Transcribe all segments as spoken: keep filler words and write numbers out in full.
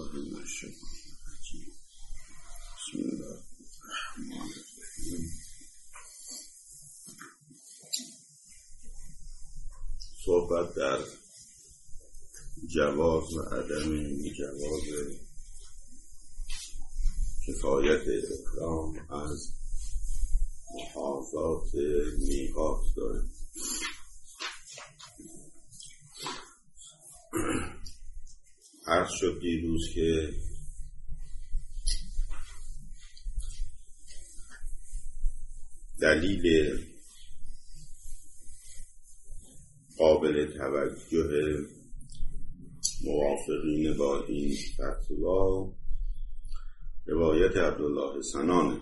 بالله من الشیطان الرجیم. بسم الله الرحمن الرحیم. صحبت در جواز و عدم جواز کفایت احرام از محاذات میقات داره. عرض شد دیروز که دلیل قابل توجه موافقین با این فتوا روایت عبدالله سنانه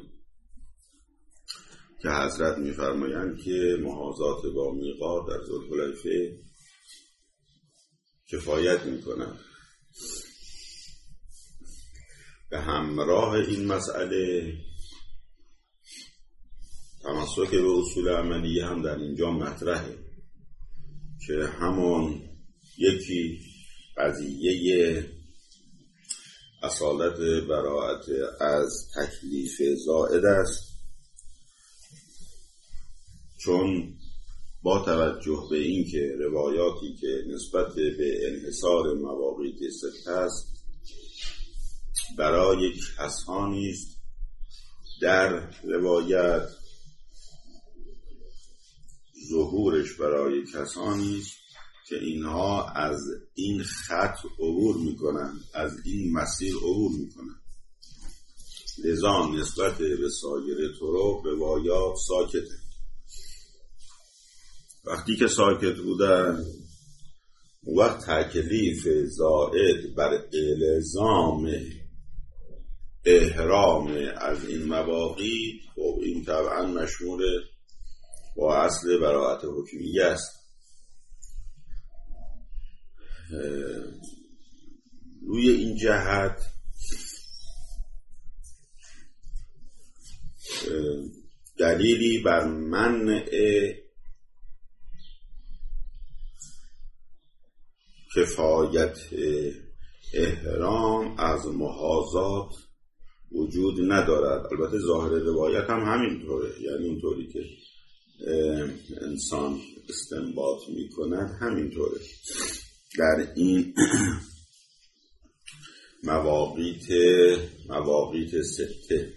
که حضرت می‌فرمایند که محاذات با میقات در ذوالحلیفه کفایت می‌کند. به همراه این مسئله تمسک به اصول عملی هم در اینجا مطرحه که همان یکی قضیه اصالت براءت از تکلیف زائد است، چون با توجه به این که روایاتی که نسبت به انحصار مواقیت سته است برای کسانی است در روایت، ظهورش برای کسانی است که اینها از این خط عبور میکنند، از این مسیر عبور میکنند. لذا نسبت به سایر طرق روایات ساکته. وقتی که ساکت بودن وقت تکلیف زائد بر الزام احرام از این مواقیت، خب این طبعا مشمول با اصل براءت حکمیه است. روی این جهت دلیلی بر منع کفایت احرام از محاذات وجود ندارد. البته ظاهر روایت هم همینطوره، یعنی اونطوری که انسان استنباط میکند همینطوره. در این مواقیت مواقیت سته.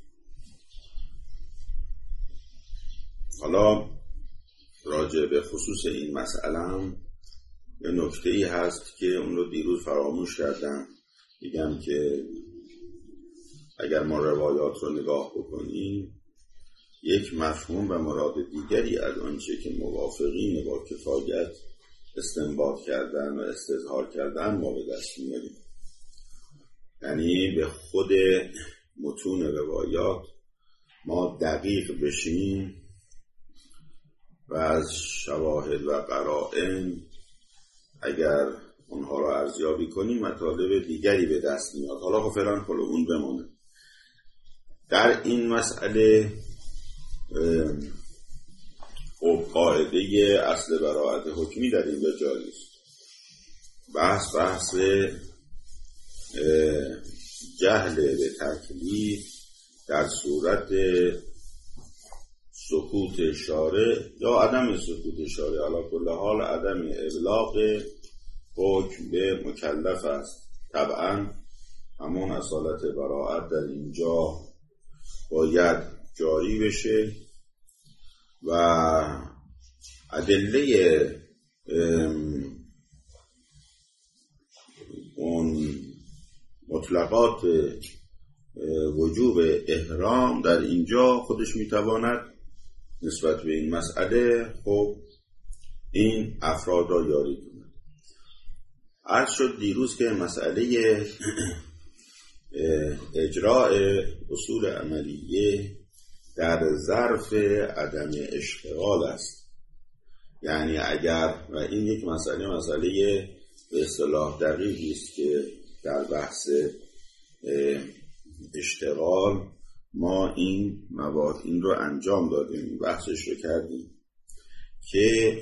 حالا راجع به خصوص این مسئله هم یه نکته‌ای هست که اون رو دیروز فراموش کردم. میگم که اگر ما روایات رو نگاه بکنیم، یک مفهوم و مراد دیگری از آنچه که موافقین با کفایت استنباط کردن و استظهار کردن ما به دست میاریم. یعنی به خود متون روایات ما دقیق بشیم و از شواهد و قرائن اگر اونها رو ارزیابی کنیم مطالب دیگری به دست میاد. حالا خب فعلا خلو اون بمونه. در این مسئله خب قاعده اصل براءت حکمی در این جاری است. بحث بحث جهل به تکلیف در صورت سکوت شارع یا عدم سکوت شارع، علی کل حال عدم ابلاغ حکم به مکلف است. طبعا همون اصالت براءت در اینجا باید جاری بشه و ادله اون مطلقات وجوب احرام در اینجا خودش میتواند نسبت به این مسئله خب این افراد را یاری کند. عرض شد دیروز که مسئله اجراء اصول عملیه در ظرف عدم اشتغال است. یعنی اگر، و این یک مسئله مسئله به اصطلاح دقیقی است که در بحث اشتغال ما این مواد این رو انجام دادیم، بحثش رو کردیم که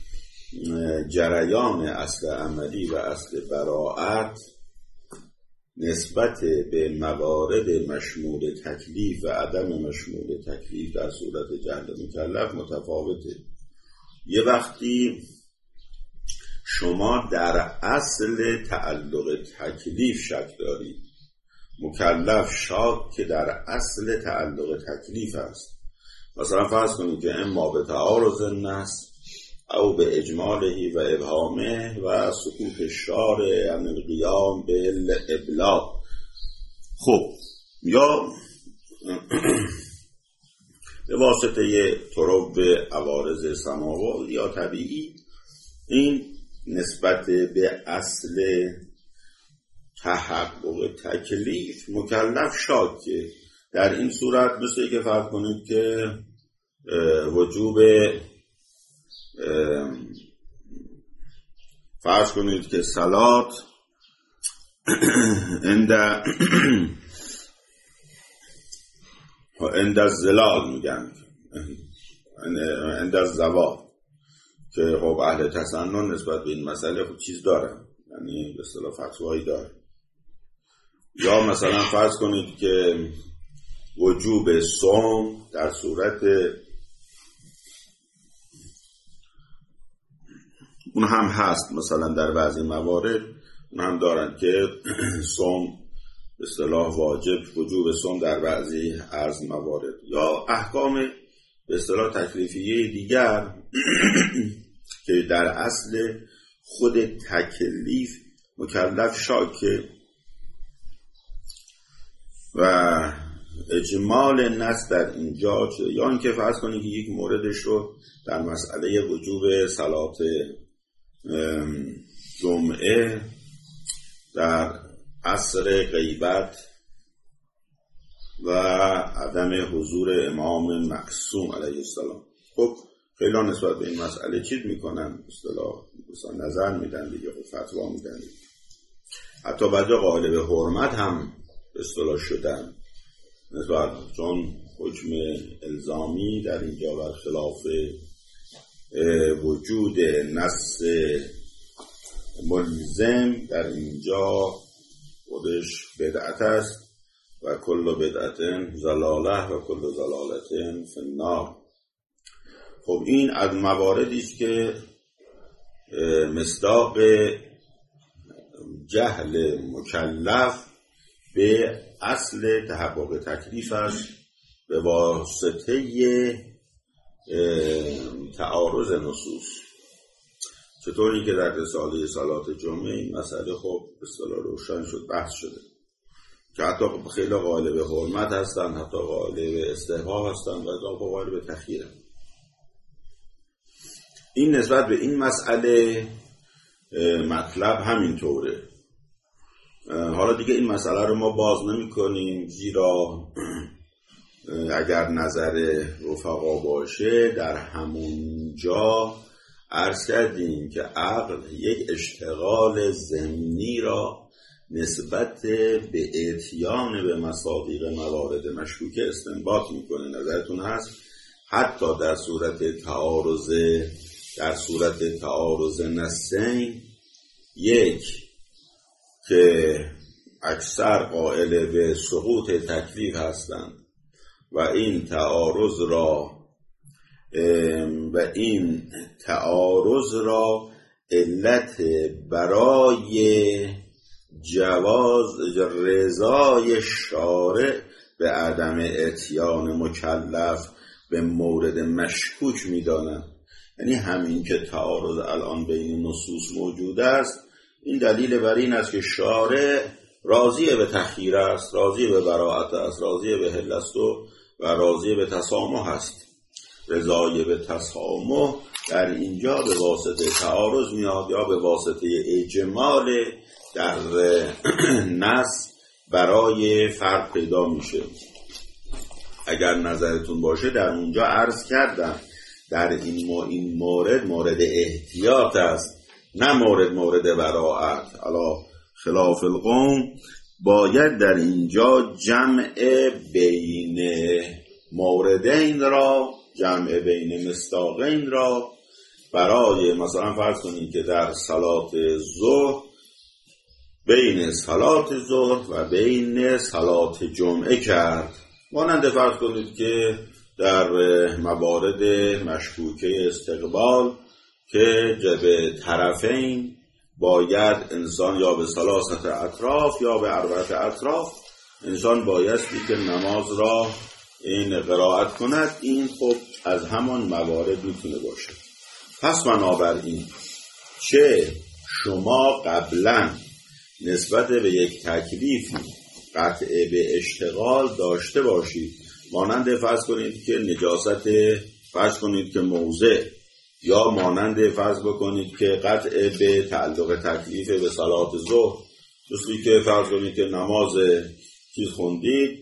جریان اصل عملی و اصل براءت نسبت به موارد مشمول تکلیف و عدم مشمول تکلیف در صورت جهل مکلف متفاوته. یه وقتی شما در اصل تعلق تکلیف شک دارید، مکلف شاک که در اصل تعلق تکلیف است. مثلا فرض کنید که اما به تعارض النص او به اجمالهی و ابهامه و سکوت شارع عن القیام بالابلاغ. خب یا به واسطه طرق عوارض سماوی یا طبیعی، این نسبت به اصل تحقق تکلیف مکلف شاکه. در این صورت مثل که فرض کنید که وجوب فرض کنید که صلات عند عند الزلال میگن عند الزوال، که خب اهل تسنن نسبت به این مسئله خب چیز دارن، یعنی به اصطلاح فتوایی دارن. یا مثلا فرض کنید که وجوب صوم در صورت اون هم هست، مثلا در بعضی موارد اون هم دارن که صوم به اصطلاح واجب، وجوب صوم در بعضی از موارد، یا احکام به اصطلاح تکلیفیه دیگر که در اصل خود تکلیف مکلف شاکه و اجمال نص در اینجا. یا اینکه فرض کنید که یک موردش رو در مسئله وجوب صلات جمعه در عصر غیبت و عدم حضور امام معصوم علیه السلام، خب خیلی نسبت به این مسئله چیز میکنن، اصطلاح مثلا نظر میدن دیگه، خب فتوا میدن دیگه. حتی بعضی قائل به حرمت هم اصطلاح شدن نسبت، چون حکم الزامی در اینجا بر خلاف وجود نص ملزم در اینجا خودش بدعت است و کل بدعت ضلاله و کل ضلالت فی النار. خب این از مواردی است که مصداق جهل مکلف به اصل تحقق تکلیف است به واسطه تعارض نصوص. چطوری که در رساله صلات جمعه این مسئله خب به اصطلاح روشن شد، بحث شده که حتی خیلی قائل به حرمت هستن، حتی قائل به استحباب هستن و حتی قائل به تخییر. این نسبت به این مسئله مطلب همینطوره. حالا دیگه این مسئله رو ما باز نمی کنیم، زیرا اگر نظر رفقا باشه در همون جا عرض کردیم که عقل یک اشتغال ضمنی را نسبت به اتیان به مصادیق موارد مشکوکه استنباط میکنه. نظرتون هست حتی در صورت تعارض در صورت تعارض نصین، یک که اکثر قائل به سقوط تکلیف هستند و این تعارض را و این تعارض را علت برای جواز رضای شارع به عدم اتیان مکلف به مورد مشکوک می‌دانند. یعنی همین که تعارض الان بین نصوص موجود است، این دلیل بر این است که شارع راضی به تخییر است، راضی به براءت است، راضی به حل است و راضی به تسامح است. رضای به تسامح در اینجا به واسطه تعارض میاد یا به واسطه اجمال در نص برای فرق پیدا میشه. اگر نظرتون باشه در اونجا عرض کردم در این مو این مورد مورد احتیاط است، نه مورد مورد براءت. علا خلاف القوم باید در اینجا جمع بین موردین را جمع بین مصداقین را برای مثلا فرض کنید که در صلات ظهر بین صلات ظهر و بین صلات جمعه کرد. مانند فرض کنید که در موارد مشکوکه استقبال که جبه طرفین باید انسان یا به ثلاثت اطراف یا به اربعت اطراف انسان بایستی که نماز را این قرائت کند. این خب از همان موارد میتونه باشه. پس بنابراین چه شما قبلا نسبت به یک تکلیفی قطع به اشتغال داشته باشید، مانند فرض کنید که نجاست، فرض کنید که موضع، یا مانند فرض بکنید که قطع به تعلق تکلیف به صلات ظهر، دوستی که فرض کنید که نماز چیز خوندید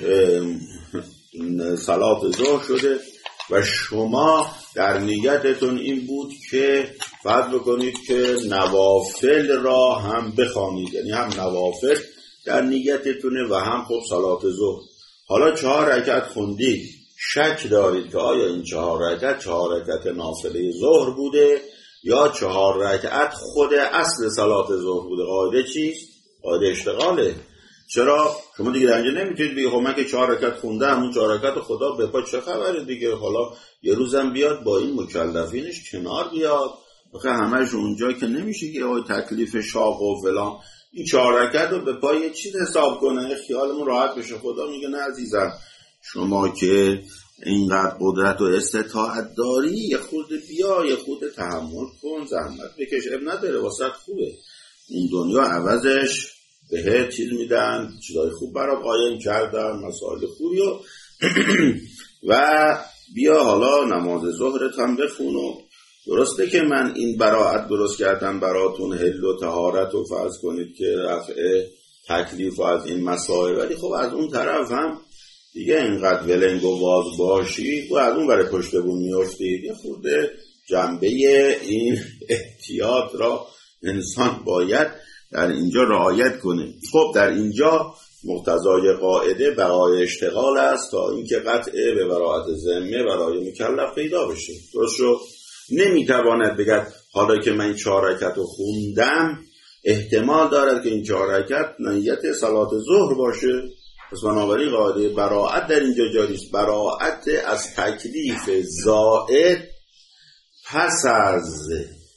صلات ظهر شده و شما در نیتتون این بود که فرض بکنید که نوافل را هم بخوانید، یعنی هم نوافل در نیتتونه و هم خب صلات ظهر. حالا چهار رکعت خوندید، شک دارید که آیا این چهار رکعت چهار رکعت نافله ظهر بوده یا چهار رکعت خود اصل صلات ظهر بوده. قاعده چیست؟ قاعده اشتغاله. چرا؟ شما دیگه در اینجا نمیتونید بگید خب من که چهار رکعت خوندم، اون چهار رکعت خدا به پا چه خبره دیگه، حالا یه روزم بیاد با این مکلفینش کنار بیاد. آخه همه‌ش اونجا که نمیشه که آقای تکلیف شاق و فلان این چهار رکعت رو به پای یه چیز حساب کنه، خیالمون راحت بشه. خدا میگه نه عزیزم، شما که اینقدر قدرت و استطاعت داری یه خود بیا، یه خود تحمل کن، زحمت بکش، اب نداره، واسه خوبه. این دنیا عوضش بهت چیز میدن، چیزای خوب برات قایم کردن، مسائل خوبی و و بیا حالا نماز ظهرت هم بخون. و درسته که من این براعت درست کردم براتون، حل و طهارت و فرض کنید که رفع تکلیف و از این مسائل، ولی خب از اون طرف هم دیگه اینقدر ولنگ و واز باشید و از اون برای پشت بون میافتید. یه خورده جنبه این احتیاط را انسان باید در اینجا رعایت کنه. خب در اینجا مقتضای قاعده برای اشتغال است تا اینکه قطعه به براعت ذمه برای مکلف پیدا بشه. درست شد؟ نمیتواند بگد حالا که من چهار رکعت رو خوندم احتمال دارد که این چهار رکعت نیت صلات ظهر باشه. پس بنابراین قاعده براعت در اینجا جاری است. براعت از تکلیف زائد پس از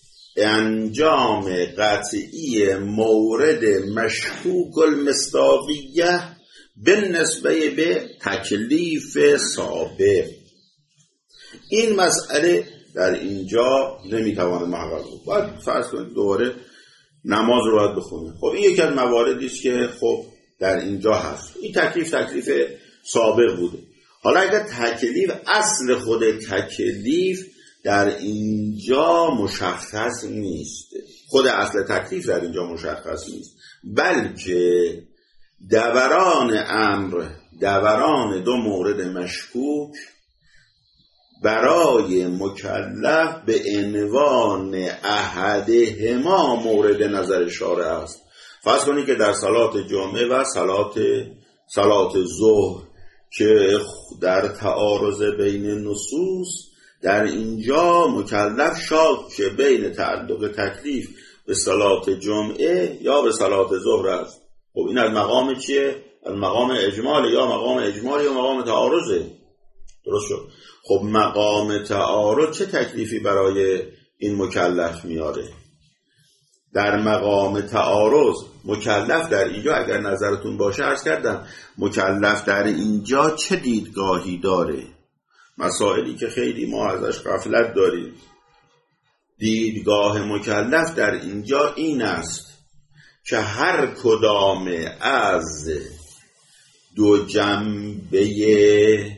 انجام قطعی مورد مشکوک المصداقیه بالنسبه به تکلیف سابق. این مسئله در اینجا نمیتواند محقق بود. باید فرض کنید دوباره نماز رو باید بخونه. خب این یکی از مواردی است که خب در اینجا هست. این تکلیف تکلیف سابق بوده. حالا اگر تکلیف اصل خود تکلیف در اینجا مشخص نیست، خود اصل تکلیف در اینجا مشخص نیست، بلکه دوران امر، دوران دو مورد مشکوک برای مکلف به عنوان احدهما مورد نظر شارع است. فرض کنید که در صلات جمعه و صلات صلات ظهر که در تعارض بین نصوص، در اینجا مکلف شاک بین تعلق تکلیف به صلات جمعه یا به صلات ظهر است. خب این از مقام چیه؟ از مقام اجمال یا مقام اجمالی یا مقام تعارضه. درست شد؟ خب مقام تعارض چه تکلیفی برای این مکلف میاره؟ در مقام تعارض مکلف در اینجا اگر نظرتون باشه عرض کردم مکلف در اینجا چه دیدگاهی داره؟ مسائلی که خیلی ما ازش غفلت داریم. دیدگاه مکلف در اینجا این است که هر کدام از دو جنبه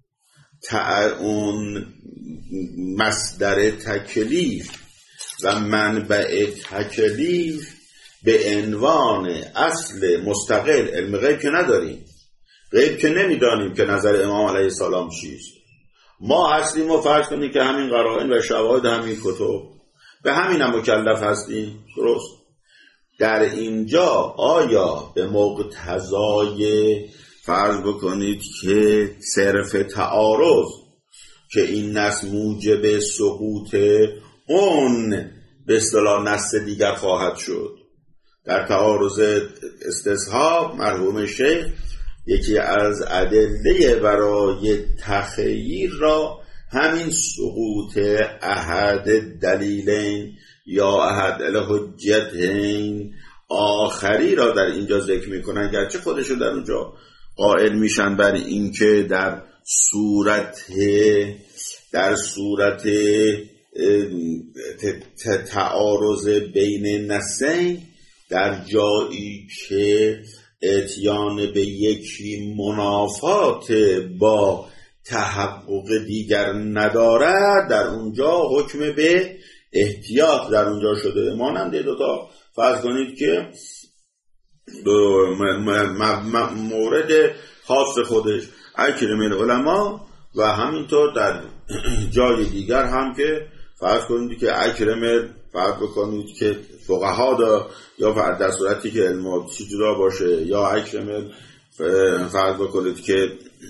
اون مصدر تکلیف و منبع تکلیف به عنوان اصل مستقل، علم غیب که نداریم، غیب که نمیدانیم که نظر امام علیه السلام چیست. ما هستیم و فرض کنیم که همین قرائن و شواهد همین کتب به همین هم مکلف هستیم. درست؟ در اینجا آیا به مقتضای فرض بکنید که صرف تعارض که این نص موجب سقوط اون به اصطلاح نص دیگر خواهد شد، در تعارض استصحاب مرحوم شیخ یکی از ادله برای تخییر را همین سقوط احد دلیلین یا احد الحجتین آخری را در اینجا ذکر میکنن، گرچه خودشو در اونجا قائل میشن بر اینکه در صورت در صورت تعارض بین نصین، در جایی که اتیان به یکی منافات با تحقق دیگر ندارد، در اونجا حکم به احتیاط در اونجا شده. مانند دوتا فرض کنید که مورد خاص خودش اکرم العلماء و همینطور در جای دیگر هم که فرض کنید که اکرم فرض بکنید که فقها دا یا در صورتی که علم جدا باشه، یا اکرم فرض بکنید که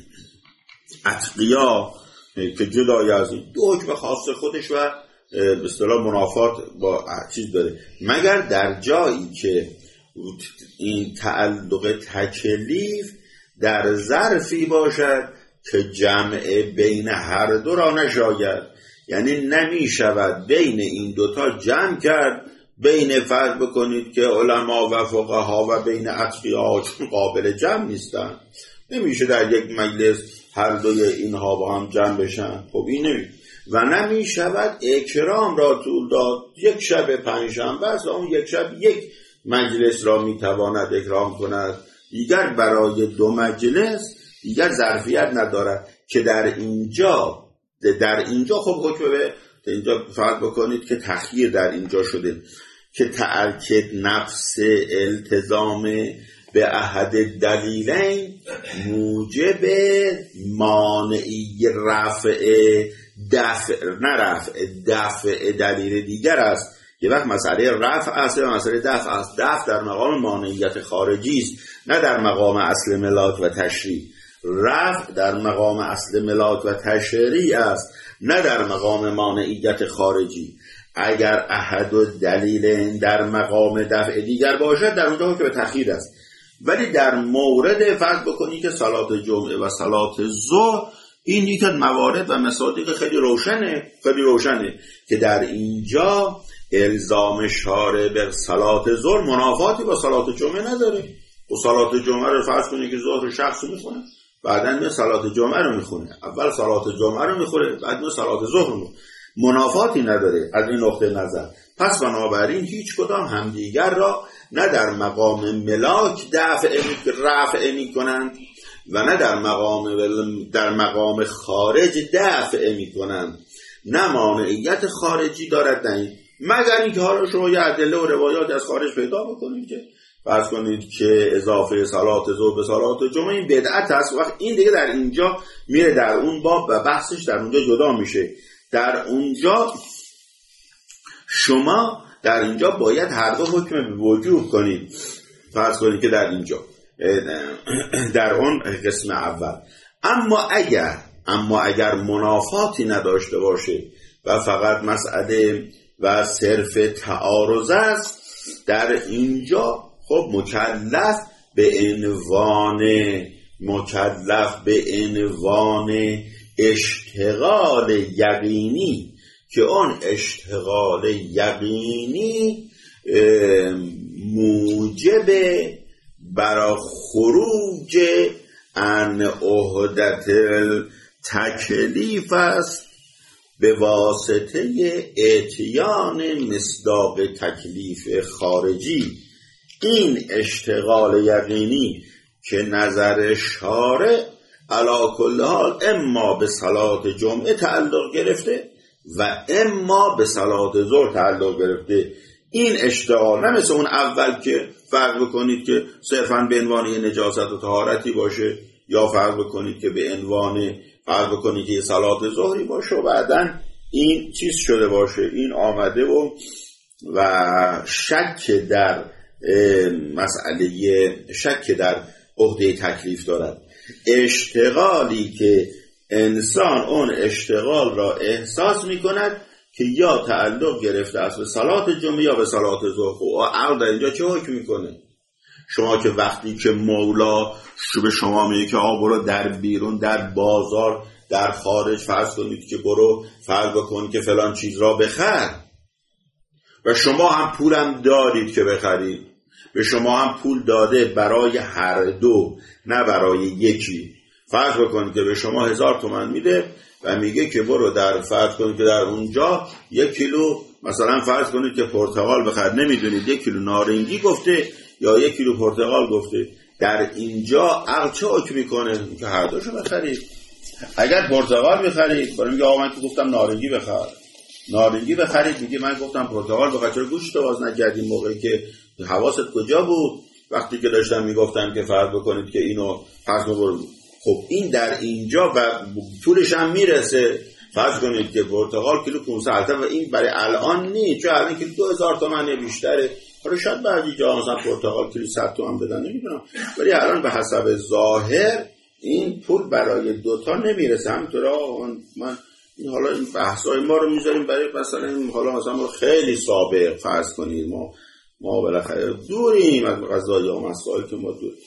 اتقیا که جدای از این دو حکم خاص خودش و به اصطلاح منافات با چیز داره، مگر در جایی که این تعلق تکلیف در ظرفی باشد که جمع بین هر دو را نشاید، یعنی نمی شود بین این دوتا جمع کرد، بین فرض بکنید که علما و فقها و بین اتقیا چون قابل جمع نیستن، نمیشه در یک مجلس هر دوی اینها با هم جمع بشن. خب این نمی و نمی شود اکرام را طول داد، یک شب پنجشنبه است، اون یک شب یک مجلس را میتواند اکرام کند، دیگر برای دو مجلس دیگر ظرفیت ندارد که در اینجا در اینجا خب حکم به اینجا فرض بکنید که تخییر در اینجا شده که تأکید نفس التزام به احد دلیلین موجب مانعی رفع دفع نه رفع دفع دلیل دیگر است. یه وقت مسئله رفع است و مسئله دفع است. دفع در مقام مانعیت خارجی است، نه در مقام اصل ملاک و تشریع. رفع در مقام اصل ملاک و تشریع است، نه در مقام مانعیت خارجی. اگر احد و دلیل در مقام دفع دیگر باشد، در اونجا که به تأخیر است. ولی در مورد فرض بکنی که صلات جمعه و صلات ظهر، این یک موارد و مصادیق خیلی روشنه خیلی روشنه که در اینجا الزام شارع به صلات ظهر منافاتی با صلات جمعه نداره. و صلات جمعه رو فرض کنی که ظهر شخص میخونه، بعدن می صلات جمعه رو میخونه، اول صلات جمعه رو میخوره، بعد می صلات ظهر رو، منافاتی نداره از این نقطه نظر. پس بنابراین هیچ کدام همدیگر را نه در مقام ملاک دفع رفع میکنند و نه در مقام در مقام خارج دفع میکنند. نه مانعیت خارجی دارد نه، مگر اینکه حالا شما یه ادله و روایات از خارج پیدا بکنید که فرض کنید که اضافه صلات ظهر به صلات جمعه این بدعت است. وقت این دیگه در اینجا میره در اون باب و بحثش در اونجا جدا میشه. در اونجا شما در اینجا باید هر دو حکم به وجوب کنید. فرض کنید که در اینجا در اون قسم اول اما اگر اما اگر منافاتی نداشته باشه و فقط مسئله و صرف تعارض است، در اینجا خب مکلف به عنوان مکلف به عنوان اشتغال یقینی که اون اشتغال یقینی موجب برای خروج عن عهدت تکلیف است به واسطه اتیان مصداق تکلیف خارجی. این اشتغال یقینی که نظر شارع علی کل حال اما به صلات جمعه تعلق گرفته و اما به صلات ظهر تعلق گرفته. این اشتغال نه مثل اون اول که فرض بکنید که صرفاً به عنوان یه نجاست و طهارتی باشه، یا فرض بکنید که به عنوان فرض بکنید که یه صلات ظهری باشه و بعداً این چیز شده باشه، این آمده و و شک در مسئله شک در عهده تکلیف دارد. اشتغالی که انسان اون اشتغال را احساس می کند که یا تعلق گرفته است به صلات جمعه یا به صلات ظهر. و عقل در اینجا چه حکم میکنه؟ شما که وقتی که مولا به شما میگه که آقا برو در بیرون، در بازار، در خارج، فرض کنید که برو فرض بکن که فلان چیز را بخر و شما هم پولم دارید که بخرید، به شما هم پول داده برای هر دو نه برای یکی. فرض بکنید که به شما هزار تومن میده و میگه که برو در فرض کنید که در اونجا یک کیلو مثلا فرض کنید که پرتقال بخر، نمیدونید یک کیلو نارنگی گفته یا یک کیلو پرتقال گفته. در اینجا عقل چه حکم میکنه؟ که هر دوشو بخرید. اگر پرتقال بخرید، برای میگه آقا من که گفتم نارنگی بخر، نارنگی بخرید، میگه من گفتم پرتقال بخر، چرا گوشت باز نکردیم موقعی که حواست کجا بود وقتی که داشتم میگفتم که فرض بکنید که اینو فرض بکنید. خب این در اینجا و طولش هم میرسه. فرض کنید که پرتقال کیلو پانصد و این برای الان نیست، چون الان کیلو دو هزار تومن بیشتره. حالا شاید بعضی جا مثلا پرتقال کیلو صد تومن بدن، نمیدونم، ولی الان به حسب ظاهر این پول برای دوتا نمیرسه. همینطوره من این حالا این بحثای ما رو میذاریم برای مثلا این حالا مثلا خیلی سابق فرض کنید ما ما بالاخره دوریم از قضایا و مسائل که ما دوریم.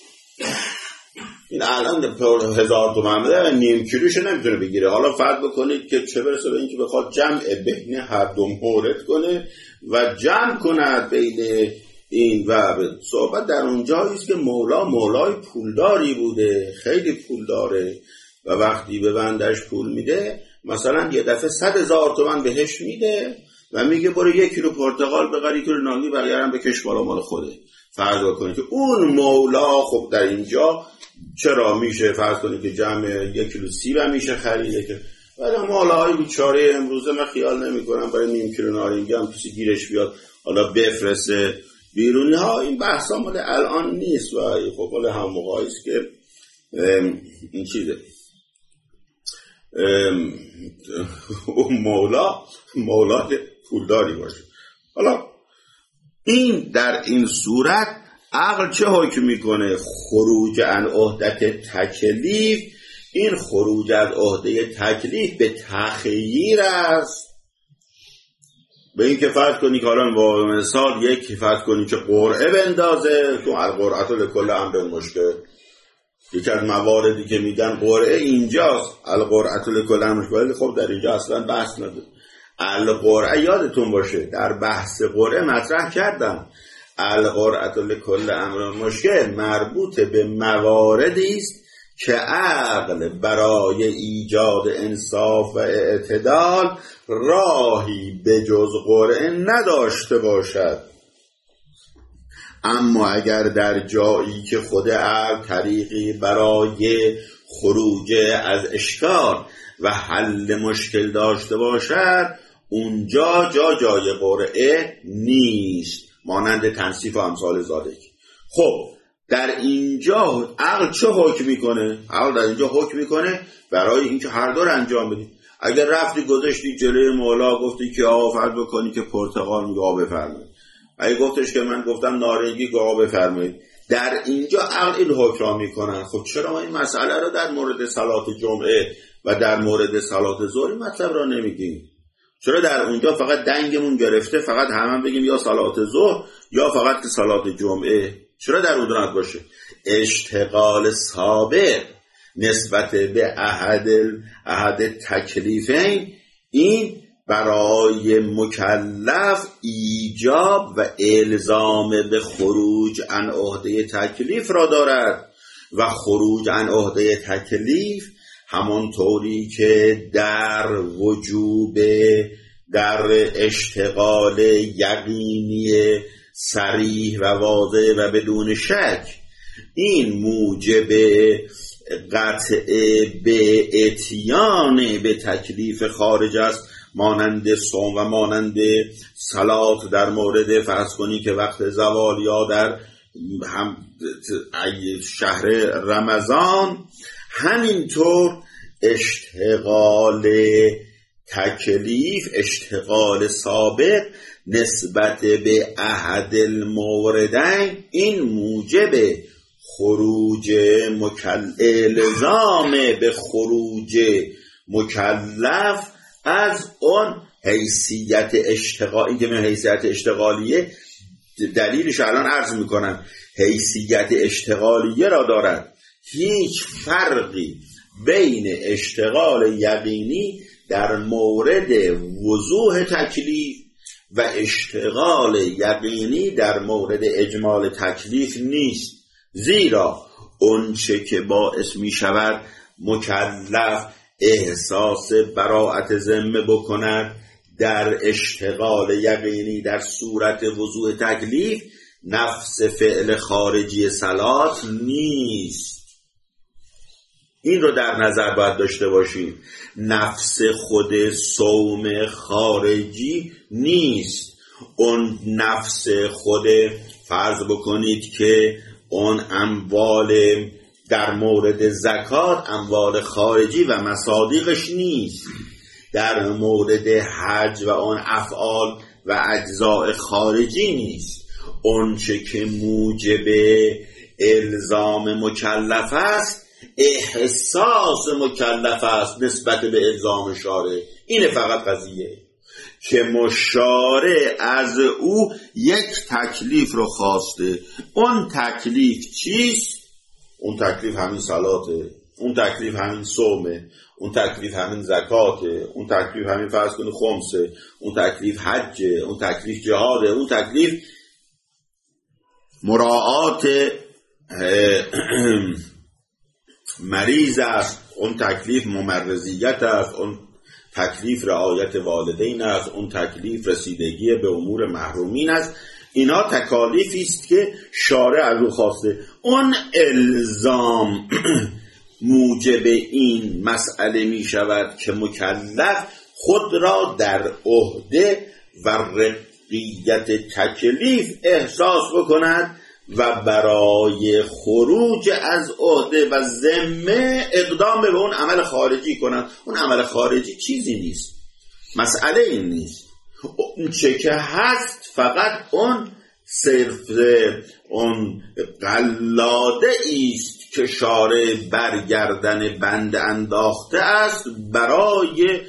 این الان هزار تومن بده نیم کیلوش نمیتونه بگیره. حالا فرض بکنید که چه برسه به این که بخواد جمع بین هر دو مورد کنه و جمع کند بین این و صحبت در اونجایی است که مولا مولای پولداری بوده، خیلی پول داره و وقتی به بندش پول میده مثلا یه دفعه صد هزار تومن بهش میده و میگه برو یک کیلو پرتقال بخر، یک کیلو نارنگی بقیه هم بکش بالا مال خوده. فرض کنید که اون مولا خب در اینجا چرا میشه فرض کنید که جمع یک کیلو سیب هم میشه خریده، که ولی مولاهای بیچاره امروزه من خیال نمی کنم برای نیم کیلو نارنگی هم کسی گیرش بیاد حالا بفرسته بیرونی ها. این بحث ها مال الان نیست و خب مال هم موقعی است که این چیزه اون مولا مولا پولداری باشه. حالا این در این صورت عقل چه حکم میکنه؟ خروج عن عهده تکلیف. این خروج از عهده تکلیف به تخییر است. به این که فرض کنی که حالا با مثال یک فرض کنی که قرعه بندازه، تو القرعه لکل امر مشکل، یکی از مواردی که میگن قرعه اینجاست، القرعه لکل امر مشکل. خب در اینجا اصلا بحث نداره. القرعه یادتون باشه در بحث قرعه مطرح کردم، القرعه لکل امر مشکل مربوط به مواردی است که عقل برای ایجاد انصاف و اعتدال راهی به جز قرعه نداشته باشد. اما اگر در جایی که خود عقل طریقی برای خروج از اشکال و حل مشکل داشته باشد، اونجا جا جای قرعه نیست، مانند تنصیف و امثال ذالک. خب در اینجا عقل چه حکم میکنه؟ عقل در اینجا حکم میکنه برای اینکه هر دو رو انجام بدی. اگر رفتی گذاشتی جلوی مولا گفتی که آقا فرض بکنی که پرتقال میگه آقا بفرمایید، اگه گفتش که من گفتم نارنگی آقا بفرمایید، در اینجا عقل این حکم را میکنن. خب چرا ما این مسئله رو در مورد صلات جمعه و در مورد صلات ظهر مطلب را نمیگیم؟ چرا در اونجا فقط دنگمون گرفته فقط همه بگیم یا صلات ظهر یا فقط که صلات جمعه؟ چرا در اون دونت باشه؟ اشتغال سابق نسبت به احد احد تکلیفین، این برای مکلف ایجاب و الزام به خروج عن عهده تکلیف را دارد و خروج عن عهده تکلیف همانطوری که در وجوب در اشتغال یقینی صریح و واضح و بدون شک، این موجب قطع به اتیان به تکلیف خارج است، مانند صوم و مانند صلات در مورد فرض کنی که وقت زوال یا در هم شهر رمضان. همینطور اشتغال تکلیف، اشتغال سابق نسبت به احد الموردین، این موجب خروج مکلف، الزام به خروج مکلف از اون حیثیت اشتغالی که من حیثیت اشتغالیه دلیلش الان عرض میکنم، حیثیت اشتغالیه را دارد. هیچ فرقی بین اشتغال یقینی در مورد وضوح تکلیف و اشتغال یقینی در مورد اجمال تکلیف نیست، زیرا اونچه که باعث می شود مکلف احساس براءت ذمه بکند در اشتغال یقینی در صورت وضوح تکلیف نفس فعل خارجی صلات نیست. این رو در نظر باید داشته باشیم. نفس خود صوم خارجی نیست. اون نفس خود، فرض بکنید که اون اموال در مورد زکات اموال خارجی و مصادیقش نیست. در مورد حج و اون افعال و اجزاء خارجی نیست. اون چه که موجب الزام مکلف است احساس مکلف است نسبت به الزام شارع. اینه فقط قضیه که مشارع از او یک تکلیف رو خواسته. اون تکلیف چیست؟ اون تکلیف همین صلاته، اون تکلیف همین صومه، اون تکلیف همین زکاته، اون تکلیف همین فرض کنید خمسه، اون تکلیف حجه، اون تکلیف جهاده، اون تکلیف مراعات مریض است، اون تکلیف ممرضیت است، اون تکلیف رعایت والدین است، اون تکلیف رسیدگی به امور محرومین است. اینا تکالیفی است که شارع از او خواسته. اون الزام موجب این مسئله می شود که مکلف خود را در عهده و رقیت تکلیف احساس بکند و برای خروج از عهده و ذمه اقدام به اون عمل خارجی کند. اون عمل خارجی چیزی نیست، مسئله این نیست. اون چه که هست فقط اون صرف اون قلاده ایست که شارع برگردن بند انداخته است برای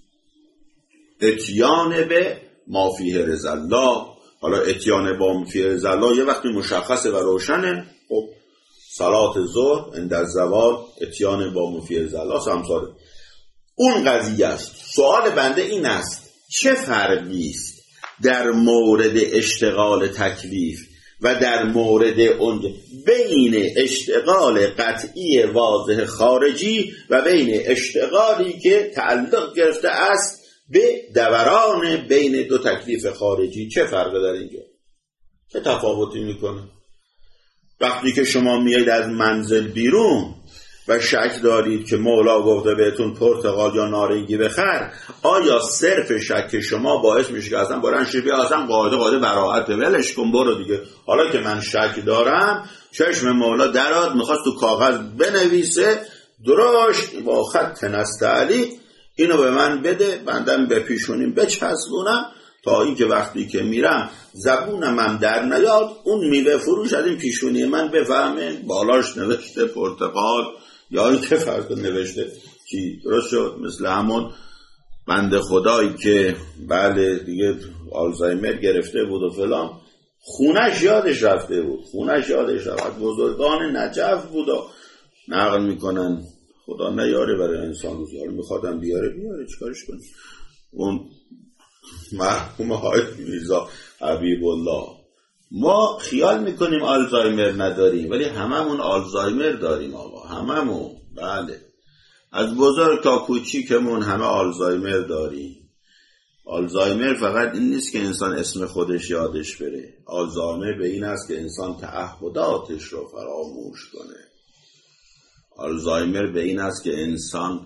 اتیان به ما فیه رضا الله. حالا اتیان با ما فیه رضا الله یه وقتی مشخصه و روشنه. خب صلات ظهر عند الزوال اتیان با ما فیه رضا الله سمساره. اون قضیه است. سوال بنده این است چه فرقی است در مورد اشتغال تکلیف و در مورد اون بین اشتغال قطعی واضح خارجی و بین اشتغالی که تعلق گرفته است به دوران بین دو تکلیف خارجی؟ چه فرقی داره اینجا؟ چه تفاوتی میکنه؟ وقتی که شما میایید از منزل بیرون و شک دارید که مولا گفته بهتون پرتقال یا نارنگی بخر، آیا صرف شک شما باعث میشه که اصلا برن شبیه اصلا قاعده قاعده براعت ولش کن برو دیگه؟ حالا که من شک دارم، چشم مولا دراد میخواست تو کاغذ بنویسه درشت با خط نستعلی اینو به من بده، بندم به پیشونیم بچسبونم تا اینکه وقتی که میرم زبونم هم در نیاد اون میوه فروش از این پیشونی من بفهمه بالاش نوشته پرتقال یا این که فرق نوشته کی. درست شد؟ مثل همون بنده خدایی که بله دیگه آلزایمر گرفته بود و فلان، خونش یادش رفته بود، خونش یادش رفت. بزرگان نجف بود و نقل میکنن خدا نیاره برای انسان روزی، حالا میخوادم بیاره بیاره چیکارش کنی. اون مرحوم های میرزا حبیب الله، ما خیال میکنیم آلزایمر نداریم ولی هممون آلزایمر داریم آقا، هممون. بله از بزرگ تا کوچیکمون همه آلزایمر داریم. آلزایمر فقط این نیست که انسان اسم خودش یادش بره، آلزایمر به این است که انسان تعهداتش رو فراموش کنه. آلزایمر به این است که انسان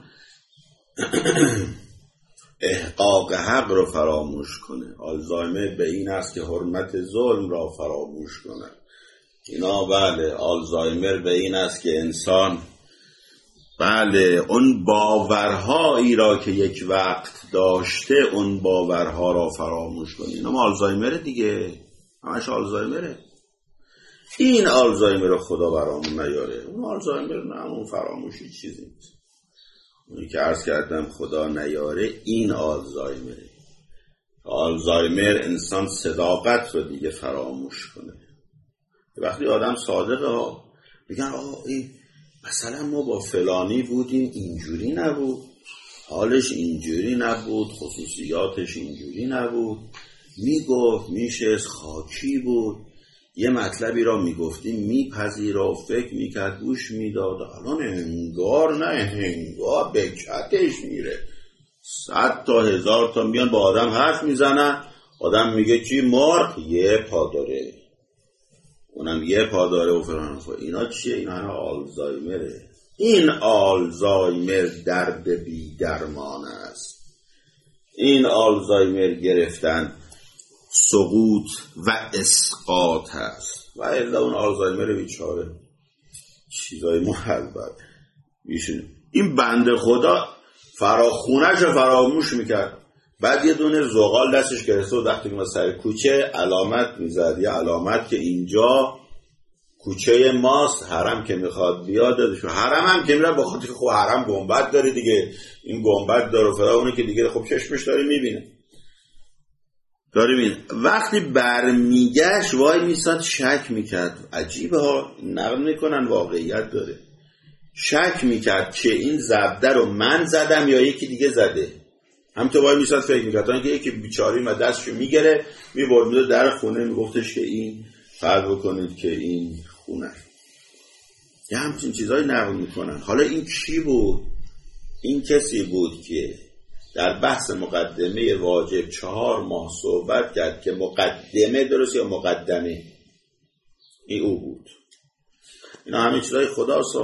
احقاق حق رو فراموش کنه. آلزایمر به این است که حرمت ظلم را فراموش کنه. اینا بله. آلزایمر به این است که انسان بله اون باورهایی را که یک وقت داشته اون باورها را فراموش کنه. اینا آلزایمره دیگه، همش آلزایمره. این آلزایمر رو خدا برامون نیاره. اون آلزایمر نه، اون فراموشی چیزی نیست. اونی که عرض کردم خدا نیاره این آلزایمره. آلزایمر انسان صداقت رو دیگه فراموش کنه. وقتی آدم صادقه ها میگن آه ای مثلا ما با فلانی بودیم اینجوری نبود، حالش اینجوری نبود، خصوصیاتش اینجوری نبود، میگفت میشه خاکی بود، یه مطلبی را میگفتیم میپذیر و فکر میکرد گوش میداد، الان انگار نه انگار به کتش میره، صد تا هزار تا میان با آدم حرف میزنن، آدم میگه چی مرغ یه پا داره، اونم یه پا داره و فلان. اینا چیه؟ اینا همه آلزایمره. این آلزایمر درد بی درمان است. این آلزایمر گرفتن سقوط و اسقاط هست و الا اون آلزایمر بیچاره چیزای محبت میشه. این بنده خدا فراخونش رو فراموش میکرد، بعد یه دونه زغال دستش گرفته و وقتی که ما سر کوچه علامت میزد، یه علامت که اینجا کوچه ماست، حرم که میخواد بیاد دادشو، حرم هم که میره با خاطر که خب حرم گنبد داره دیگه، این گنبد داره فلا اونه که دیگه خب چشمش داره میبینه داره میبینه. وقتی برمیگشت وای میساد شک میکرد، عجیبه ها نقل میکنن واقعیت داره، شک میکرد که این زبده رو من زدم یا یکی دیگه زده، همینطور وای میساد فکر میکرد تا اینکه یکی بیچاری و دستشو میگره میبرد در خونه میگفتش که این فرض بکنید که این خونه، یه همچین چیزایی نقل میکنن. حالا این کی بود؟ این کسی بود که در بحث مقدمه واجب چهار ماه صحبت کرد که مقدمه درست یا مقدمه، این او بود. اینا همه چیزای خداست،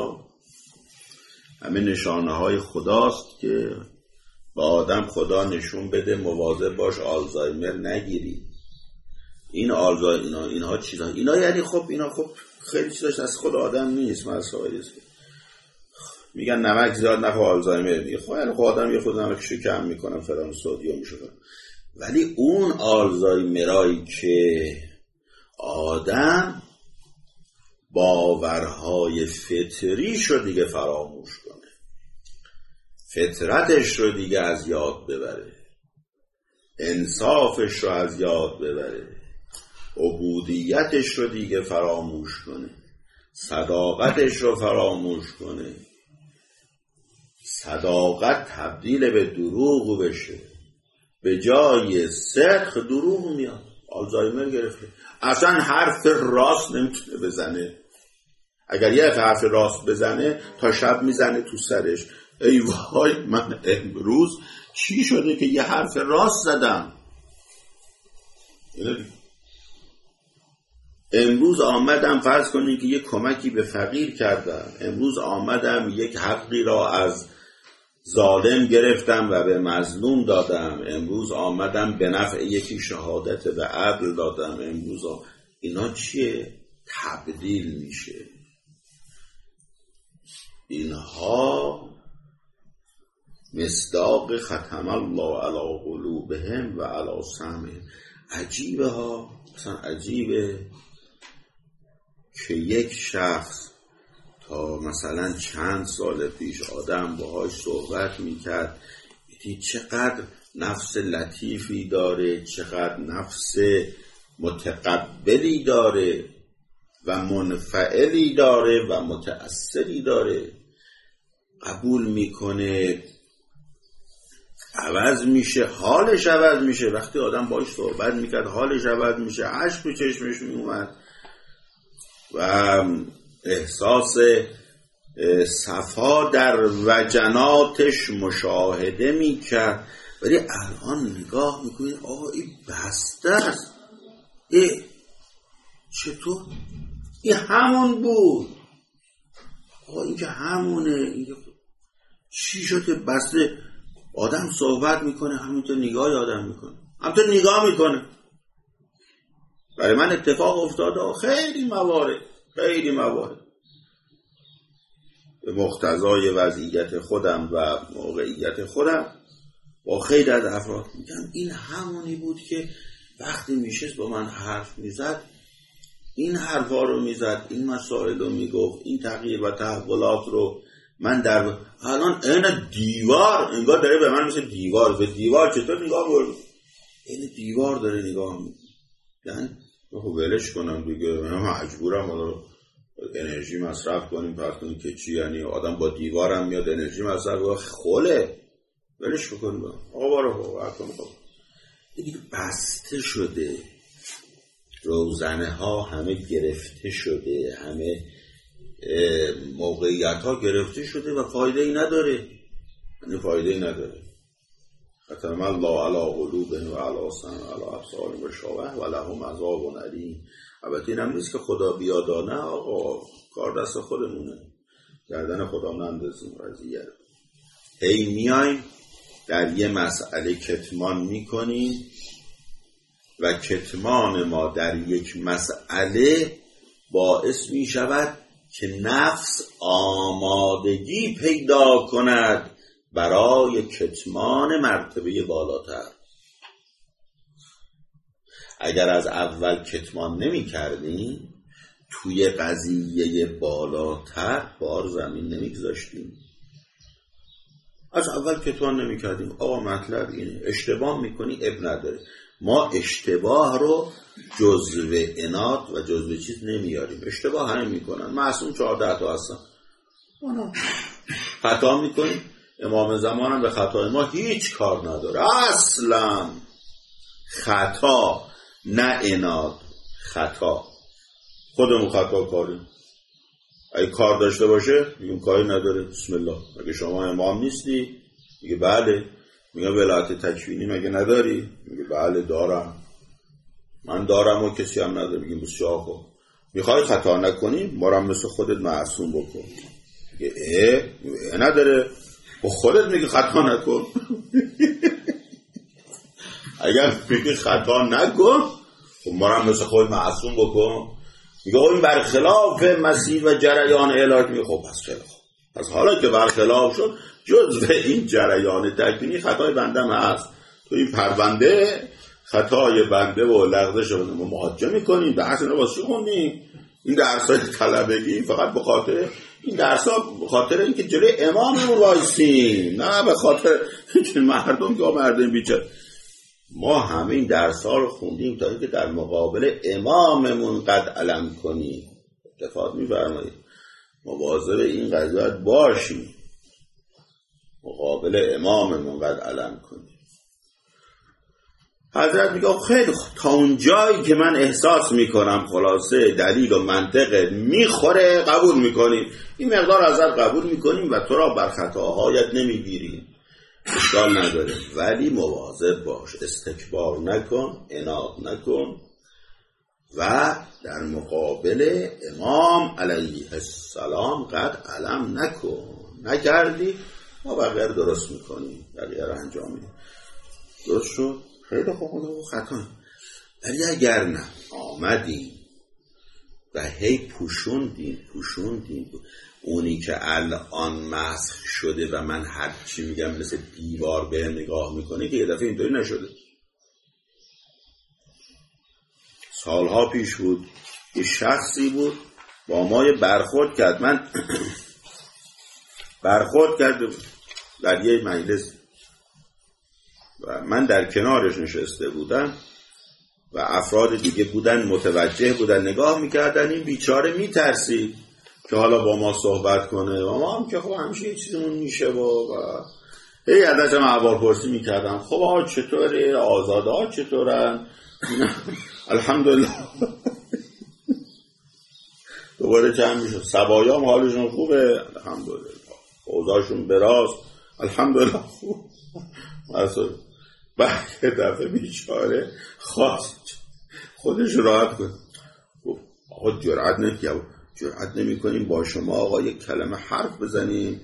همه نشانه های خداست که با آدم خدا نشون بده مواظب باش آلزایمر نگیری. این آلزایمر اینا اینها چیزا اینا یعنی خب اینا خب خیلی چیزاش از خود آدم نیست، مسائلی است. میگن نمک زیاد نخور آلزایمر میگه، خب یعنی خود آدم یه خود نمکشو کم میکنم فلان سدیم میشه، ولی اون آلزایمرایی که آدم باورهای فطریش رو دیگه فراموش کنه، فطرتش رو دیگه از یاد ببره، انصافش رو از یاد ببره، عبودیتش رو دیگه فراموش کنه، صداقتش رو فراموش کنه، صداقت تبدیل به دروغ بشه، به جای صدق دروغ میاد. آلزایمر گرفته، اصلا حرف راست نمیتونه بزنه، اگر یه حرف راست بزنه تا شب میزنه تو سرش، ای وای من امروز چی شده که یه حرف راست زدم، امروز آمدم فرض کنید که یک کمکی به فقیر کردم، امروز آمدم یک حقی را از ظالم گرفتم و به مظلوم دادم، امروز آمدم به نفع یکی شهادت به عدل دادم، امروز آمدم. اینا چیه؟ تبدیل میشه. اینها مصداق ختم الله علی قلوبهم و علی سمعهم. عجیبه ها، مثلا عجیبه که یک شخص تا مثلا چند سال پیش آدم باهاش صحبت میکرد، دیدی چقدر نفس لطیفی داره، چقدر نفس متقبلی داره و منفعلی داره و متأثری داره، قبول میکنه، عوض میشه، حالش عوض میشه. وقتی آدم باهاش صحبت میکرد حالش عوض میشه، اشک تو چشمش میومد و احساس صفا در وجناتش مشاهده میکرد. ولی الان نگاه میکنید آه این بسته است، ای چطور این همون بود، آه این که همونه، این که چی شده بسته. آدم صحبت میکنه همینطور نگاه آدم میکنه، همینطور نگاه میکنه. برای من اتفاق افتاده خیلی موارد خیلی موارد به مقتضای وضعیت خودم و موقعیت خودم با خیلی از افراد میگم این همونی بود که وقتی میشست با من حرف میزد این حرفا رو میزد، این مسائل رو میگفت، این تغییر و تحولات رو من در الان این دیوار انگار داره به من مثل دیوار به دیوار چطور نگاه میکنه، این دیوار داره نگاه میکنه، یعنی خب ولش کنم دیگه، من مجبورم حالا انرژی مصرف کنیم پس کنیم که چی، یعنی آدم با دیوارم میاد انرژی مصرف کنه، خوله ولش بکنیم آقا بارو بارو کن. خب دیگه بسته شده، روزنه ها همه گرفته شده، همه موقعیت ها گرفته شده و فایده ای نداره، یعنی فایده ای نداره. ختم الله علی قلوبهم و علی سمعهم و علی ابصارهم غشاوة و لهم عذاب علیم. البته اینم نیست که خدا بیادانه، آقا کار دست خودمونه، گردن خدا نندازیم قضیه. هی میایم در یه مسئله کتمان میکنیم و کتمان ما در یک مسئله باعث میشود که نفس آمادگی پیدا کند برای کتمان مرتبه بالاتر. اگر از اول کتمان نمی کردیم توی قضیه بالاتر بار زمین نمی گذاشتیم. از اول کتمان نمی کردیم. آقا مطلب اینه، اشتباه میکنی اب نداره، ما اشتباه رو جزو عناد و جزو چیز نمیاریم. اشتباه همه میکنن، معصوم چهارده تا هستن، خطا میکنیم. امام زمان هم به خطای ما هیچ کار نداره اصلا. خطا نه عناد، خطا خودمون خطا کاریم. اگه کار داشته باشه میگم کاری نداره، بسم الله. اگه شما امام نیستی میگه بله. میگه ولایت تکوینی مگه نداری؟ میگه بله دارم، من دارم و کسی هم نداره. میگه بسیار خوب، میخوای خطا نکنی ما رو مثل خودت معصوم بکن. میگه اه, اه نداره، با خودت میگه خطا نکن. اگر میگه خطا نکن خب ما رو مثل خود معصوم بکن. میگه این برخلاف مسیر و جریان الهی. میگه خب پس خیلی خوب، پس حالا که برخلاف شد جزء این جریان تکوینی خطای بنده هست. تو این پرونده خطای بنده و لغزش رو ما محاجه میکنیم. درس رو واسه خوندیم، این درسای طلبگی فقط به خاطر این درسا، به خاطر اینکه جلوی اماممون وایسیم، نه به خاطر اینکه مردم که مردم بیچاره. ما همه این درس‌ها رو خوندیم تا اینکه در مقابل اماممون قد علم کنیم. اتفاق می‌فرمایید مواظب این قضیه باشیم، مقابل اماممون قد علم کنیم. حضرت میگه خیلی خوب، تا اون جایی که من احساس میکنم خلاصه دلیل و منطق میخوره قبول میکنیم. این مقدار ازت قبول میکنیم و تو را بر خطاهایت نمیگیریم، اشکال نداره، ولی مواظب باش، استکبار نکن، عناد نکن و در مقابل امام علیه السلام قد علم نکن. نکردی ما بقیه رو درست میکنیم، بقیه رو انجام میدیم. درست شد؟ خیلی خوب، خطا. ولی اگر نه آمدیم و هی پوشوندیم پوشوندیم اونی که الان مسخ شده و من هر چی میگم مثل دیوار به نگاه میکنه که یه دفعه اینطوری نشده. سالها پیش بود یه شخصی بود با ما یه برخورد کرد، من برخورد کرده بود در یه مجلس و من در کنارش نشسته بودم و افراد دیگه بودن متوجه بودن نگاه میکردن. این بیچاره میترسید که حالا با ما صحبت کنه و ما هم که خب همیشه یه چیزمون میشه و هی ازش هم احوالپرسی میکردم. خب آقا چطوره؟ آزاده ها چطورن؟ الحمدلله. دوباره چند میشه سبایا هم حالشون خوبه الحمدلله، اوضاعشون براست الحمدلله خوب. مثلا بعد یه دفعه بیچاره خواست خودش راحت کن. آقا جرأت نمی‌کنیم جرأت نمی‌کنیم با شما آقا یک کلمه حرف بزنیم،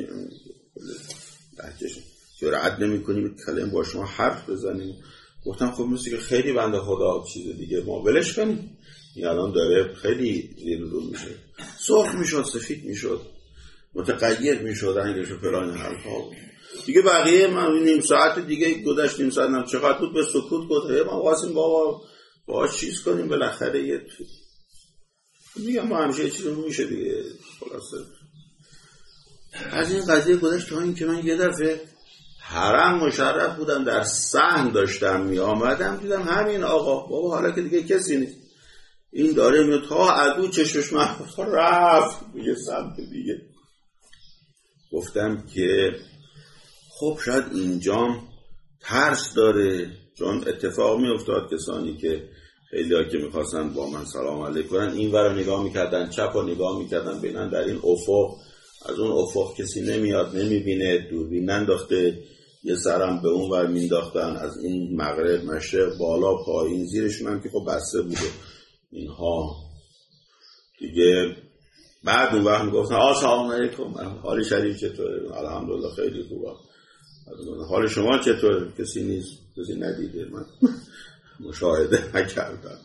جرأت نمی‌کنیم یک کلمه با شما حرف بزنیم. گفتم خب مثل که خیلی بنده خدا چیز دیگه ما ولش کنیم. این الان داره خیلی زیر رو میشه، سرخ میشد، سفید میشد، متغیر میشد، رنگش و فلان حرفا دیگه. بقیه من نیم ساعت دیگه گذشت، نیم ساعت هم چقدر بود به سکوت گذاشت. ما واسیم بابا باهاش چیز کنیم بالاخره یه میگم ما همیشه چیزی میشه دیگه. خلاصه از این قضیه گذشت تا این که من یه دفعه حرم مشرف بودم، در صحن داشتم می آمدم، دیدم همین آقا، بابا حالا که دیگه کسی نیست، این داره میاد تا عدو چشمش محفظ رفت یه سمت دیگه. گفتم که خب شاید اینجام ترس داره، چون اتفاق می افتاد کسانی که خیلی ها که میخواستن با من سلام علیک کنن این ور نگاه میکردن، چپ رو نگاه میکردن، بینن در این افق از اون افق کسی نمیاد نمیبینه، دوربین انداخته، یه سرم به اون ور مینداختن، از این مغرب مشرق بالا پایین زیرشون هم که خب بسته بوده اینها دیگه. بعد اون وقت میگفتن آسلام علیکم، حال شریف چطوره؟ الحمدلله خیلی خوبه. حال شما چطوره؟ کسی نیست، کسی ندیده، من مشاهده نکردم.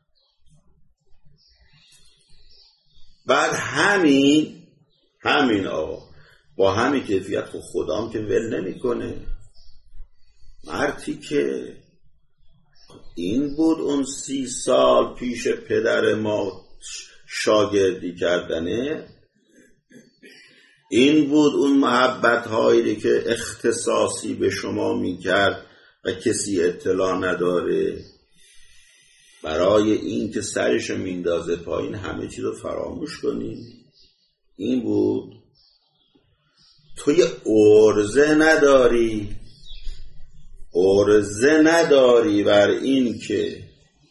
بعد همین همین آقا با همین کیفیت خود خدام که ول نمیکنه. مردی که این بود اون سی سال پیش پدر ما شاگردی کردنه، این بود اون محبت هایی که اختصاصی به شما میکرد و کسی اطلاع نداره، برای این که سرش میندازه پایین همه چیز رو فراموش کنی. این بود. تو یه عرضه نداری، عرضه نداری بر این که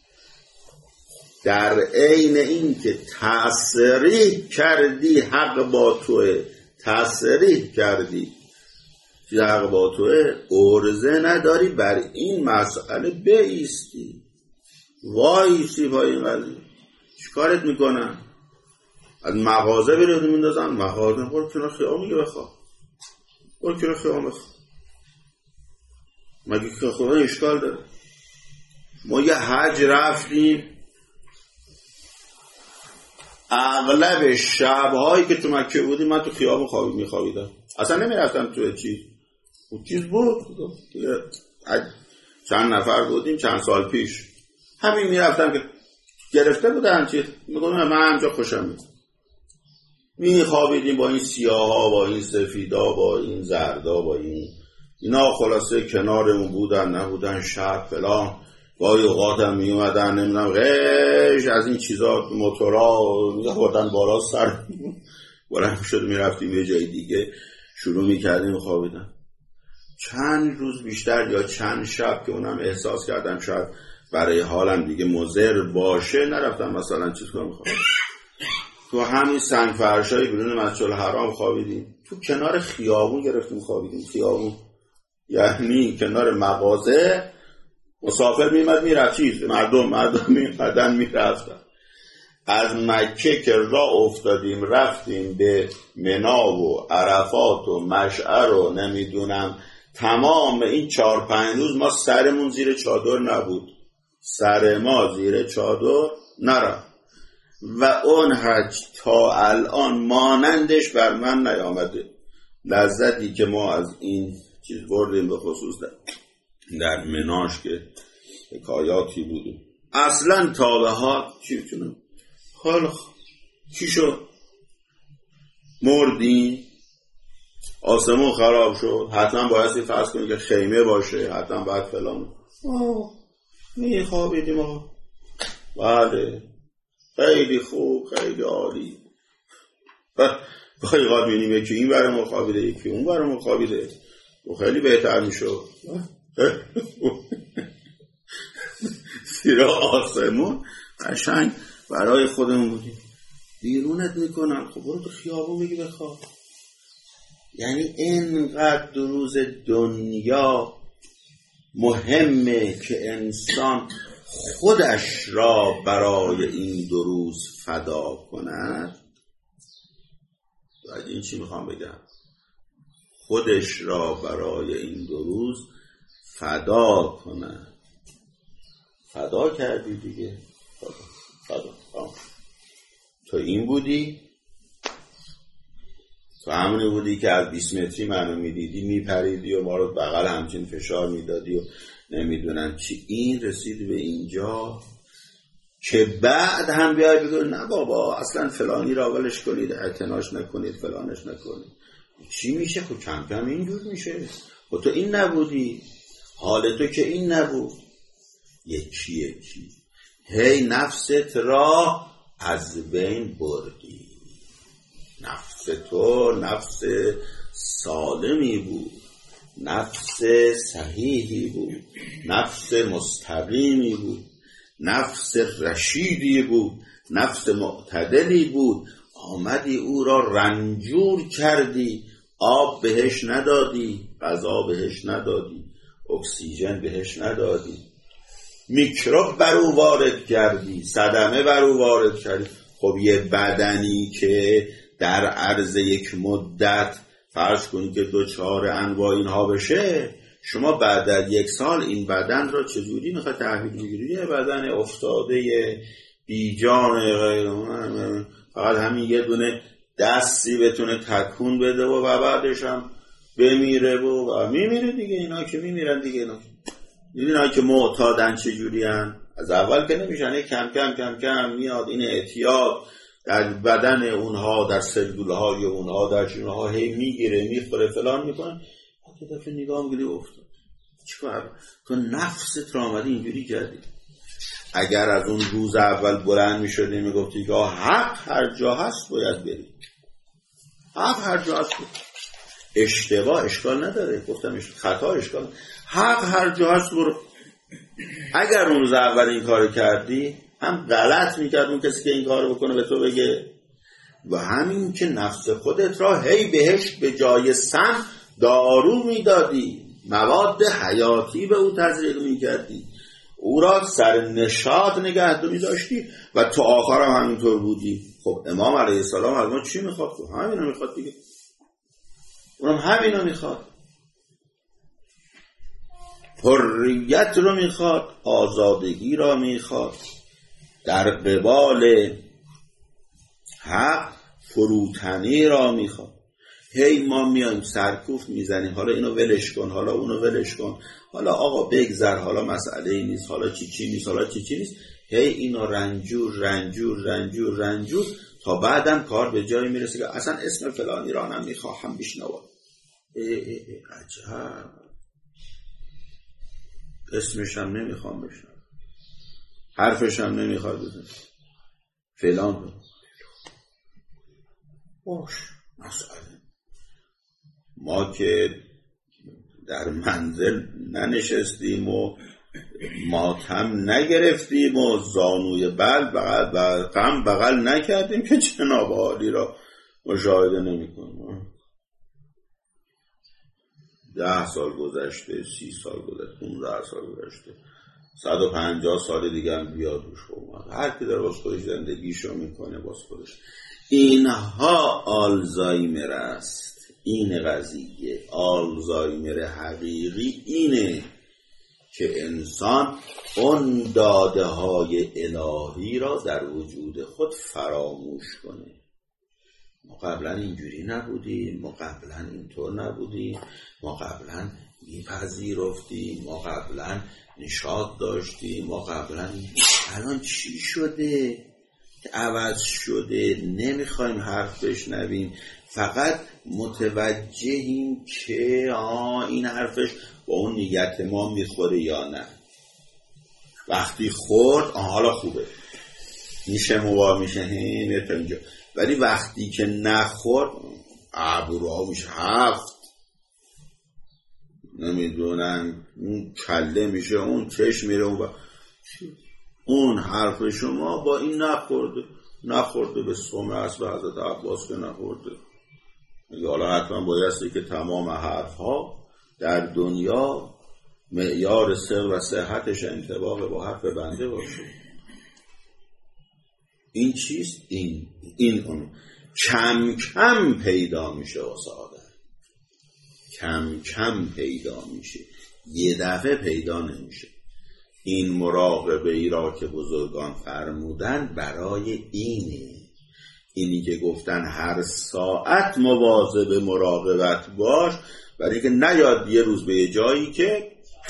در عین این که تصریح کردی حق با توه، تصریح کردی که حق با توه، عرضه نداری بر این مسئله بایستی، وایسی پای این قضیه. چیکارت میکنن؟ از مغازه بیرون میندازن، مغازه برو کنار خیام میگه بخواه، برو کنار خیام بخواه، مگه که خدا اشکال داره؟ ما یه حج رفتیم، اغلب شبهایی که تو مکه بودیم من تو خیابون خوابید میخوابیدم، اصلا نمیرفتم تو چیز. اون چیز بود چند نفر بودیم چند سال پیش، همین میرفتم که گرفته بودن چیز، میگونم من همجا خوشم میاد، میخوابیدیم با این سیاه ها، با این سفیدا، با این زردا، با این اینا، خلاصه کنارمون بودن نبودن، شب فلان، گاهی اوقات هم می اومدن نمیدونم غش از این چیزا، موتورا می‌آوردن بالا سر بلند شد میرفتیم یه جای دیگه شروع میکردیم خوابیدن. چند روز بیشتر یا چند شب که اونم احساس کردم شاید برای حالم دیگه مضر باشه، نرفتم مثلا چیز کنم خوابیدم. تو همین سنگ فرشای بیرون مسجد الحرام خوابیدیم، تو کنار خیابون گرفتیم خوابیدیم، خیابون یعنی کنار مغازه، مسافر میمد میرفت، چیز مردم مردم میمدن میرفتن. از مکه که راه افتادیم رفتیم به منا و عرفات و مشعر و نمیدونم، تمام این چهار پنج روز ما سرمون زیر چادر نبود، سر ما زیر چادر نرفت و اون حج تا الان مانندش بر من نیامده. لذتی که ما از این چیز بردیم، به خصوص در, در مناش که حکایاتی بودیم، اصلا تا به ها چی بتونم حالا چی شد؟ مردیم، آسمون خراب شد، حتما بایستی فرض کنیم که خیمه باشه، حتما باید فلان. آه می خوابیدیم آقا، بله خیلی خوب، خیلی عالی. گاهی قاد می‌بینیم یکی این برای مخابیده، یکی اون برای مخابیده، و خیلی بهتر میشد. زیر آسمون قشنگ برای خودمون بودیم. بیرونت میکنن، خب برو تو خیابون میگی بخواب. یعنی اینقدر روز دنیا مهمه که انسان خودش را برای این دو روز فدا کند. باید این چی میخوام بگم؟ خودش را برای این دو روز فدا کند. فدا کردی دیگه، فدا فدا فدا. تو این بودی، تو همونی بودی که از بیست متری منو میدیدی میپریدی و ما رو بغل همچین فشار میدادی و نمیدونم چی. این رسید به اینجا که بعد هم بیای بگو نه بابا اصلا فلانی را ولش کنید، اعتناش نکنید، فلانش نکنید. چی میشه؟ خب کم کم اینجور میشه. خب تو این نبودی، حال تو که این نبود. یکی یکی هی نفست را از بین بردی. نفس تو نفس سالمی بود، نفس صحیحی بود، نفس مستقیمی بود، نفس رشیدی بود، نفس معتدلی بود. آمدی او را رنجور کردی، آب بهش ندادی، غذا بهش ندادی، اکسیژن بهش ندادی، میکروب بر او وارد کردی، صدمه بر او وارد کردی. خب یه بدنی که در عرض یک مدت فرض کنید که دو چهار انواع اینها بشه، شما بعد از یک سال این بدن را چجوری میخواد تحویل بگیرید؟ یه بدن افتاده بی جان، فقط همین یه دونه دستی بتونه تکون بده و بعدش هم بمیره و, و میمیره دیگه. اینا که میمیرن دیگه. اینا اینا که معتادن چجوری هن؟ از اول که نمیشن، کم کم کم کم میاد این اعتیاد در بدن اونها، در سلولهای اونها، در جونها هی میگیره میخوره فلان میکنه. یه دفعه نگاه میگیری افتاد. چیکار؟ تو نفست را آمدی اینجوری کردی. اگر از اون روز اول بلند میشدی میگفتی که حق هر جا هست باید بری، حق هر جا هست بود. اشتباه اشکال نداره، گفتم خطا اشکال نداره. حق هر جا هست برو. اگر اون روز اول این کار کردی، هم غلط میکرد اون کسی که این کار بکنه به تو بگه، و همین که نفس خودت را هی بهش به جای سم دارو میدادی، مواد حیاتی به او تزریق میکردی، او را سر نشاط نگهداری داشتی و تو آخر هم همینطور بودی. خب امام علیه السلام از ما چی میخواد؟ خب همینو میخواد دیگه. اونم همینو میخواد، حریت رو میخواد، آزادگی را میخواد، در قبال حق فروتنی را میخواد. هی ما میایم سرکوفت میزنیم، حالا اینو ولش کن، حالا اونو ولش کن، حالا آقا بگذر، حالا مسئله نیست، حالا چی چی نیست، حالا چی چی نیست. هی اینو رنجور رنجور رنجور رنجور تا بعدم کار به جایی میرسه که اصلا اسم فلانی را نمیخواهم بشنوم. ای ای ای عجب، اسمش هم نمیخوام بشنوم، حرفش هم نمیخواد بزنم، فلان رو باش. مسئله ما که در منزل ننشستیم و ماتم نگرفتیم و زانوی بل بغل و غم بغل نکردیم که جناب عالی را مشاهده نمی کنیم. ده سال گذشته، سی سال گذشته، پونزده سال گذشته، صد و پنجاه سال دیگه هم بیاد روش اومد. هر کی داره باز خودش زندگیشو میکنه باز خودش. اینها آلزایمر است. این قضیه آلزایمر حقیقی اینه که انسان اون داده های الهی را در وجود خود فراموش کنه. ما قبلا اینجوری نبودیم، ما قبلا اینطور نبودیم، ما قبلا میپذیرفتیم، ما قبلا نشاط داشتیم، ما قبلا. الان چی شده؟ عوض شده. نمیخوایم حرف بشنویم، فقط متوجهیم که آه این حرفش با اون نیت ما میخوره یا نه. وقتی خورد آه حالا خوبه، میشه موار میشه هینه تا اینجا. ولی وقتی که نخورد ابروها میشه هفت، نمیدونم اون کله میشه، اون چشم میره اون با... اون حرف شما با این نخورده نخورده به سوم اصل حضرت عباس که نخورده. حالا حتما بایستی که تمام حرف ها در دنیا معیار سر و صحتش انطباق با حرف بنده باشه. این چیست؟ این این اون کم کم پیدا میشه واسه آدم، کم کم پیدا میشه، یه دفعه پیدا نمیشه. این مراقبه ای را که بزرگان فرمودن برای اینه. اینی که گفتن هر ساعت مواظب مراقبت باش، برای که نیاد یه روز به یه جایی که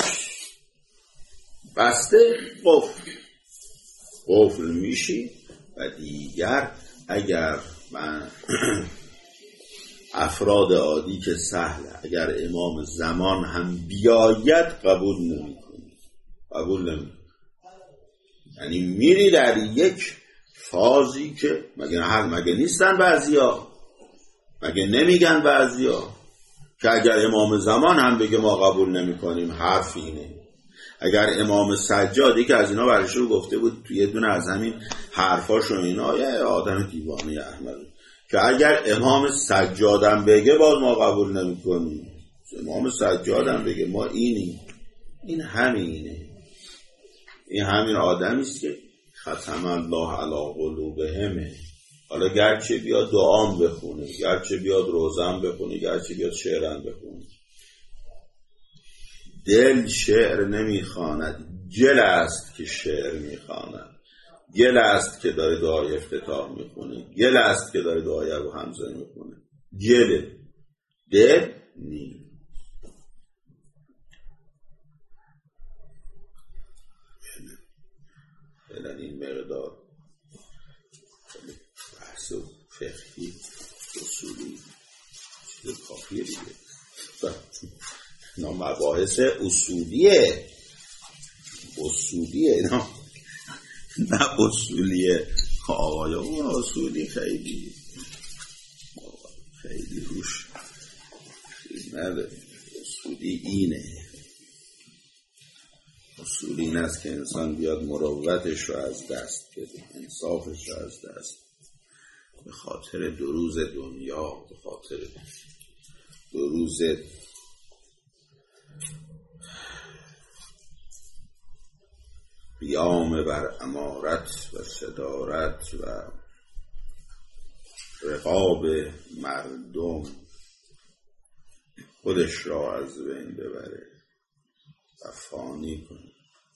بسته قفل قفل میشی و دیگر اگر من افراد عادی که سهله، اگر امام زمان هم بیاید قبول نمی کنی، قبول نمی کنی. یعنی میری در یک فازی که مگه حل مگه نیستن بعضیا، مگه نمیگن بعضیا که اگر امام زمان هم بگه ما قبول نمی کنیم، حرف اینه. اگر امام سجادی که از اینا برشو گفته بود توی یه دونه از همین حرفاشو، اینا یه آدم دیوانه احمد، که اگر امام سجادم بگه باز ما قبول نمی کنیم، امام سجادم بگه ما اینیم. این همینه، این همین آدمی است که ختم الله علی قلوبهم. حالا گرچه بیاد دعام بخونه، گرچه بیاد روزم بخونه، گرچه بیاد شعرم بخونه، دل شعر نمیخواند، گل است که شعر میخواند، گل است که داره دعای افتتاح میخونه، گل است که داره دعای ابو حمزه میخونه، گل دل نی. فعلا این مقدار بحث فقهی اصولی چیز کافیه دیگه. اینا مباحث اصولیه، اصولیه اینا، نه اصولیه آقای اون اصولی خیلی خیلی روش نداره. اصولی اینه، اصولی این است که انسان بیاد مروتش رو از دست بده، انصافش رو از دست، به خاطر دو روز دنیا، به خاطر دو روز قیام بر امارت و صدارت و رقاب مردم خودش را از بین ببره و فانی کنه.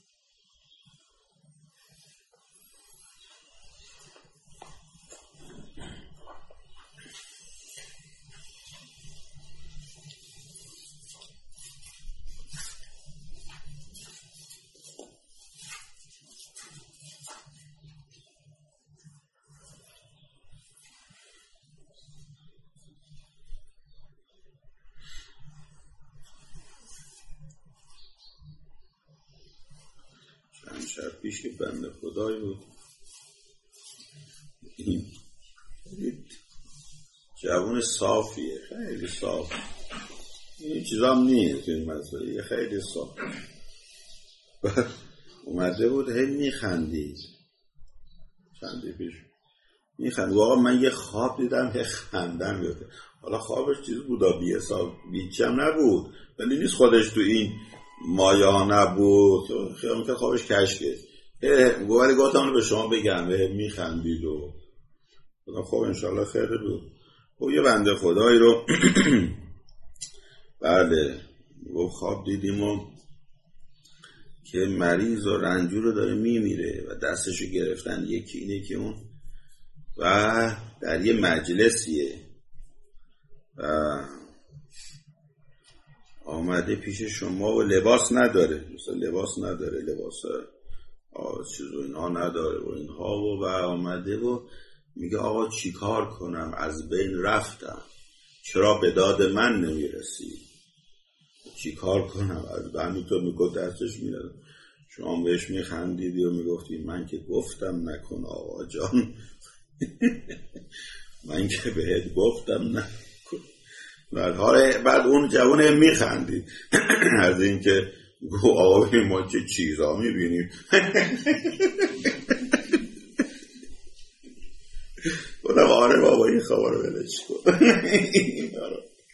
شب پیش که بنده خدای بود، این جوان صافیه، خیلی صاف، این چیزا هم نیست این مسئله، خیلی صاف اومده بود هی میخندید، چندی پیش میخند. آقا من یه خواب دیدم هی خندم گفته. حالا خوابش چیز بود، بی حساب بیچی هم نبود، ولی نیست خودش تو این مایا نبود، خیلی که خوابش کشکه. ولی گفتم به شما بگم میخندید و خب انشالله خیره بود. خب یه بنده خدایی رو بله گفت خواب دیدیم و که مریض و رنجور رو داره میمیره و دستشو گرفتن یکی اینه که اون و در یه مجلسیه و آمده پیش شما و لباس نداره، مثلا لباس نداره، لباس چیز و اینها نداره و اینها و, و آمده و میگه آقا چی کار کنم، از بین رفتم، چرا به داد من نمیرسی، چی کار کنم؟ از بندی تو میگو دستش میرد، شما بهش میخندیدی و میگفتی من که گفتم نکن آقا جان من که بهت گفتم نکن. بعد اون جوانه میخندید از این که گو آقا ما چه چیزا میبینیم بودم آره بابا این خواه رو ولش کن اینا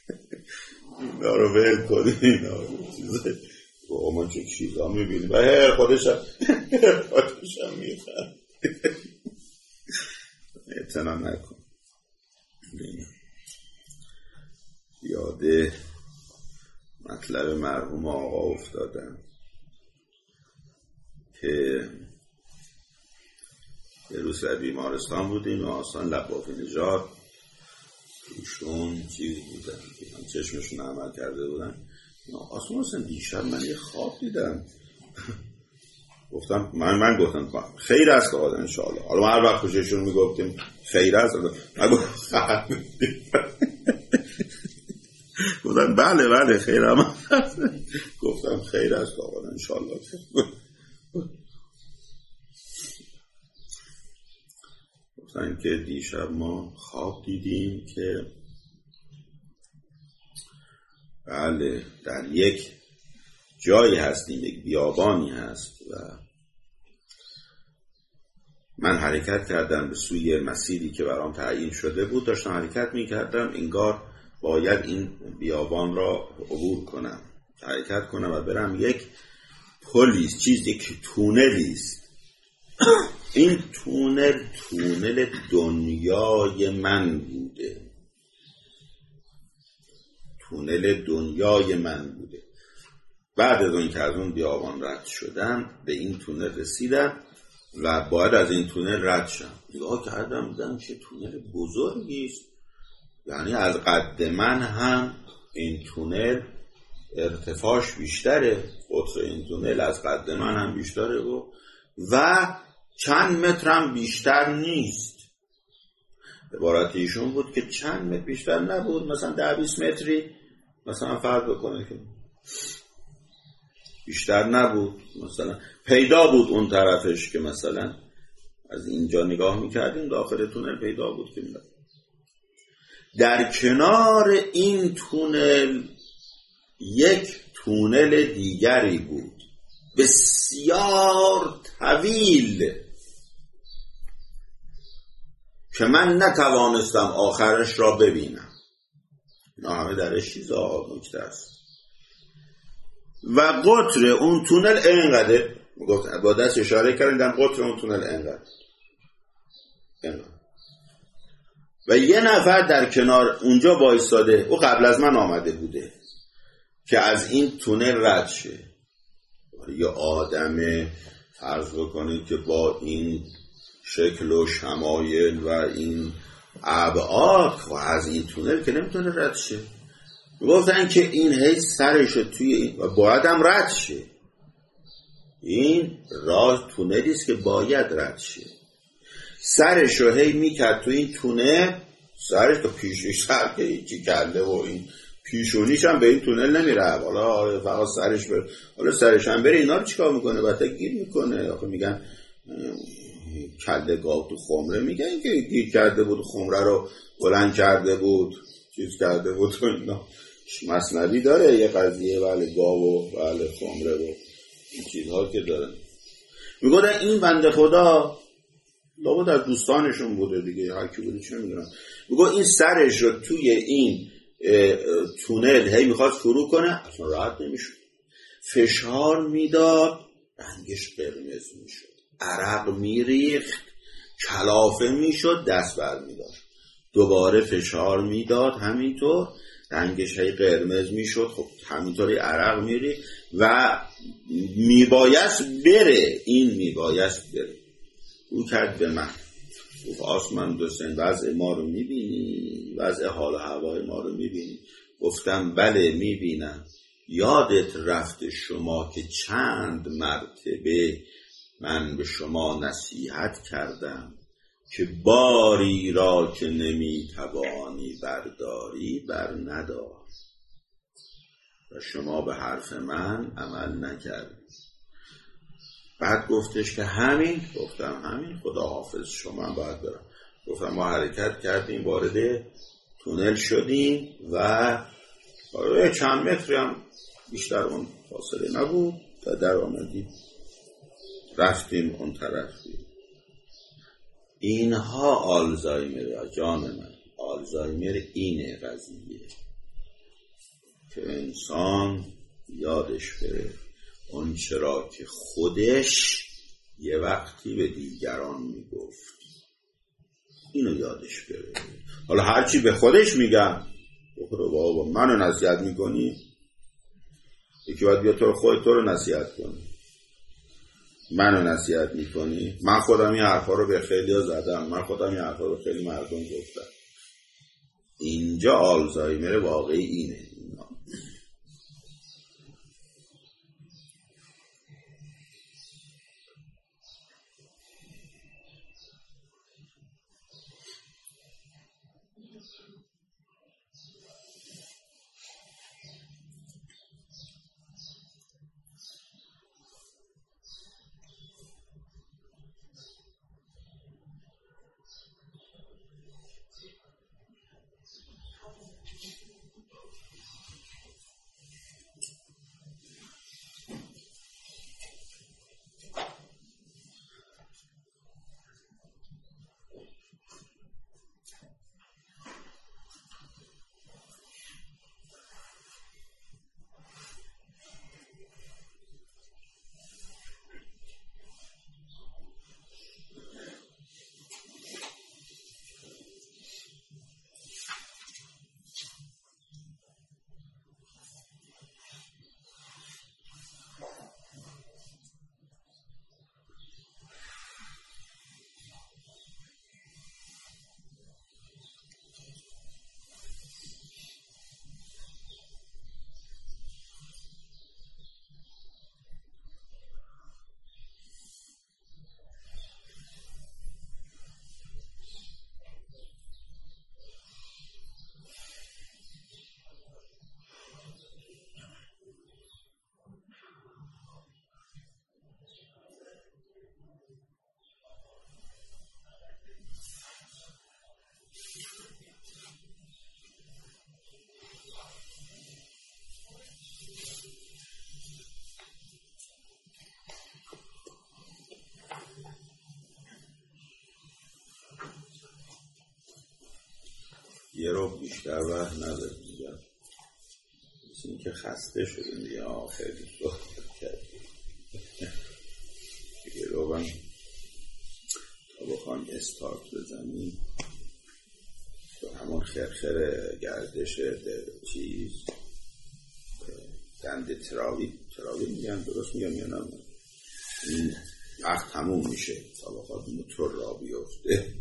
رو ول کن، اینا رو چیزه گو ما چه چیزا میبینیم و هر خودش هم خودش هم میخند اعتنا نکن. یاده مطلب مرحوم آقا افتادم که یه روز در بیمارستان بودیم و آسان لباف نژاد توشون چیز بودن که چشمشون عمل کرده بودن. آسان اصلا دیشب من یه خواب دیدم گفتم من من گفتم خیر است آقا انشاءالله. حالا ما هر وقت خوششون میگفتیم خیر است، من گفتم گفتن بله بله خیر هم گفتم خیر است آقا انشالله. گفتن که دیشب ما خواب دیدیم که بله در یک جایی هستیم، یک بیابانی هست و من حرکت کردم به سوی مسیری که برام تعیین شده بود. داشتم حرکت می کردم، انگار باید این بیابان را عبور کنم، حرکت کنم و برم یک پلیس چیز یک تونلیست. این تونل تونل دنیای من بوده، تونل دنیای من بوده. بعد از اون که از اون بیابان رد شدم به این تونل رسیدم و باید از این تونل رد شم. نگاه کردم دیدم که تونل بزرگی است، یعنی از قد من هم این تونل ارتفاعش بیشتره، قطر این تونل از قد من هم بیشتره و و چند مترم بیشتر نیست. عبارت ایشون بود که چند متر بیشتر نبود، مثلا ده بیست متری مثلا فرق بکنه که بیشتر نبود. مثلا پیدا بود اون طرفش که مثلا از اینجا نگاه میکردیم داخل تونل پیدا بود که میدن. در کنار این تونل یک تونل دیگری بود بسیار طویل که من نتوانستم آخرش را ببینم. اینا همه درش چیزا نکته است. و قطر اون تونل اینقدر، با دست اشاره کردم قطر اون تونل اینقدر اینقدر و یه نفر در کنار اونجا وایساده، او قبل از من آمده بوده که از این تونل رد شه. یه آدم فرض بکنید که با این شکل و شمایل و این ابعاد و از این تونل که نمیتونه رد شه. گفتن که این هیچ سرشو توی این و باید هم رد شه. این راه تونلی است که باید رد شه. سرشو هی میکرد تو این تونل، سرش تو پیشش سر که هیچی کرده و این پیشونیش هم به این تونل نمیره. حالا فقط سرش بره، حالا سرش هم بره اینا رو چیکار میکنه؟ بعد گیر میکنه. آخه میگن کله گاو تو خمره، میگن که گیر کرده بود خمره رو بلند کرده بود چیز کرده بود و اینا. مثنوی داره یه قضیه بله گاو و بله خمره و این چیزها که داره. میگه این بنده خدا لابد از دوستانشون بوده دیگه، هر کی بوده چه میدونم. میگه این سرش رو توی این تونل هی میخواد فرو کنه، اصلا راحت نمیشد. فشار میداد رنگش قرمز میشد، عرق میریخت، کلافه میشد، دست بر میداد. دوباره فشار میداد همینطور، رنگش هی قرمز میشد، خب همینطوری عرق میریخت و میبایست بره. این میبایست بره. او کرد به من، گفت آسمان دوستان وضع ما رو میبینی؟ وضع حال و هوای ما رو میبینی؟ گفتم بله میبینم. یادت رفته شما که چند مرتبه من به شما نصیحت کردم که باری را که نمیتوانی برداری بر ندار و شما به حرف من عمل نکردید. بعد گفتش که همین. گفتم همین، خدا حافظ شما هم باید برم. گفتم ما حرکت کردیم وارد تونل شدیم و چند متری هم بیشتر اون فاصله نبود تا در آمدیم رفتیم اون طرف. اینها آلزایمر جان من، آلزایمر اینه قضیه که انسان یادش بره اون چرا که خودش یه وقتی به دیگران میگفت، اینو یادش بره. حالا هرچی به خودش میگم، بخوره بابا منو نصیحت میکنی، یکی باید بیا تو رو خودت تو رو نصیحت کنی. منو نصیحت میکنی؟ من خودم این حرفا رو به خیلی ها زدم، من خودم این حرفا رو خیلی مردم گفتم. اینجا آلزایمر واقعی اینه. یه رو بیشتر وقت نداره دیگه، مثل این که خسته شده دیگه. خیلی صحبت کردیم دیگه، رو من تا بخوام استارت بزنیم تو همون خرخر گردش چیز دنده تراوی تراوی میگن، درست میگم یا نه؟ این وقت تموم میشه تا بخواد موتور را بیفته.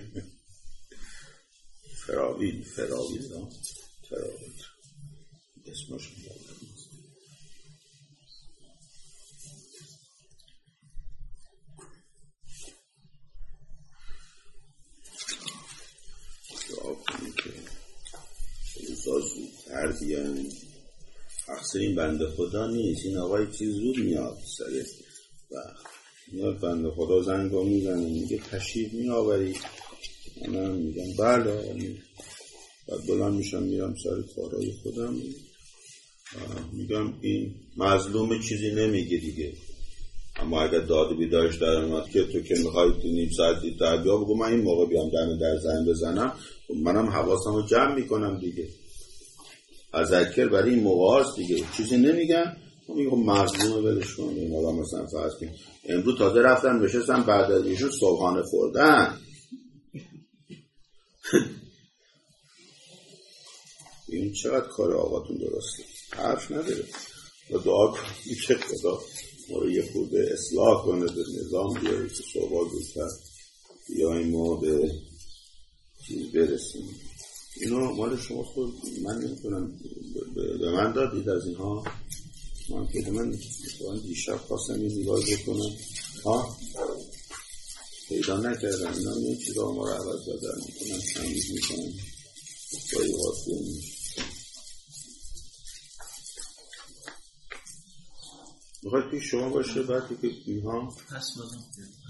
فراوی فراوی نه تراوی اسمش میگم. دعا کنید که روزا زودتر بیان. اکثر این بنده خدا نیست، این آقای چیز زود میاد سره و میاد بنده خدا زنگا میزنه میگه تشریف میآوری؟ منم میگم بله. بعد بلند میشم میرم سر کارهای خودم، میگم این مظلوم چیزی نمیگه دیگه، اما اگر داد بیدارش در اومد که تو که میخوای تو نیم ساعت دیرتر بیا، بگو من این موقع بیام دم در زنگ بزنم، منم حواسم رو جمع میکنم دیگه. اذکر برای این موقع هست دیگه، چیزی نمیگن. میگم مظلومه ولش کن. این موقع مثلا فرض کن امروز تازه رفتن نشستن بعد از ایشون صبحانه خوردن. این چقدر کار آقاتون درسته، حرف نداره. و دعا کنید که خدا ما رو یه خورده اصلاح کنه، به نظام بیاره که صبح زودتر بیاییم ما به چیز برسیم. اینو مال شما خود من نمیتونم به من دادید از اینها. من که من مثلا دیشب خواستم این نگاه بکنم ها پیدا نکردم. اینا این چیزا ما رو عوض دادن میکنم، تمیز میکنم بایی واسه میخواید پیش شما باشه. بعد که اینها پس بازم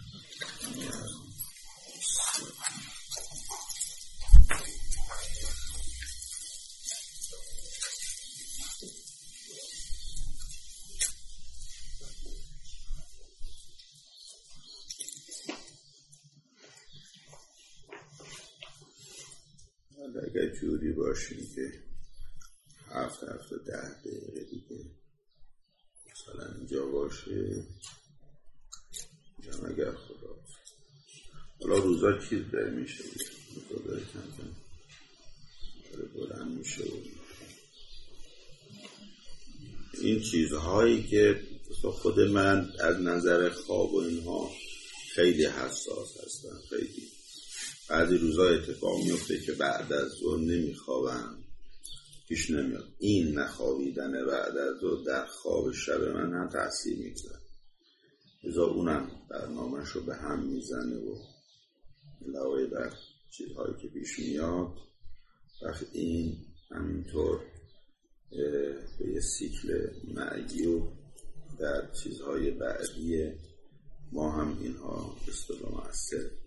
اگر جوری باشیم که هفت هفت و ده دقیقه دیگه مثلا اینجا باشه، میگم اگر خدا حالا روزا چیز داره میشه روزا داره کم کم داره بلند میشه. این چیزهایی که خود من از نظر خواب و اینها خیلی حساس هستم، خیلی بعضی روزا اتفاق میفته که بعد از ظهر نمیخوابم، پیش نمیاد. این نخوابیدن بعد از ظهر در خواب شب من هم تأثیر میگذاره، ازا اونم برنامه‌ش رو به هم میزنه و علاوه بر چیزهایی که پیش میاد. وقت این همینطور به یه سیکل مرگی و در چیزهای بعدی ما هم اینها اصطلاح مؤثره.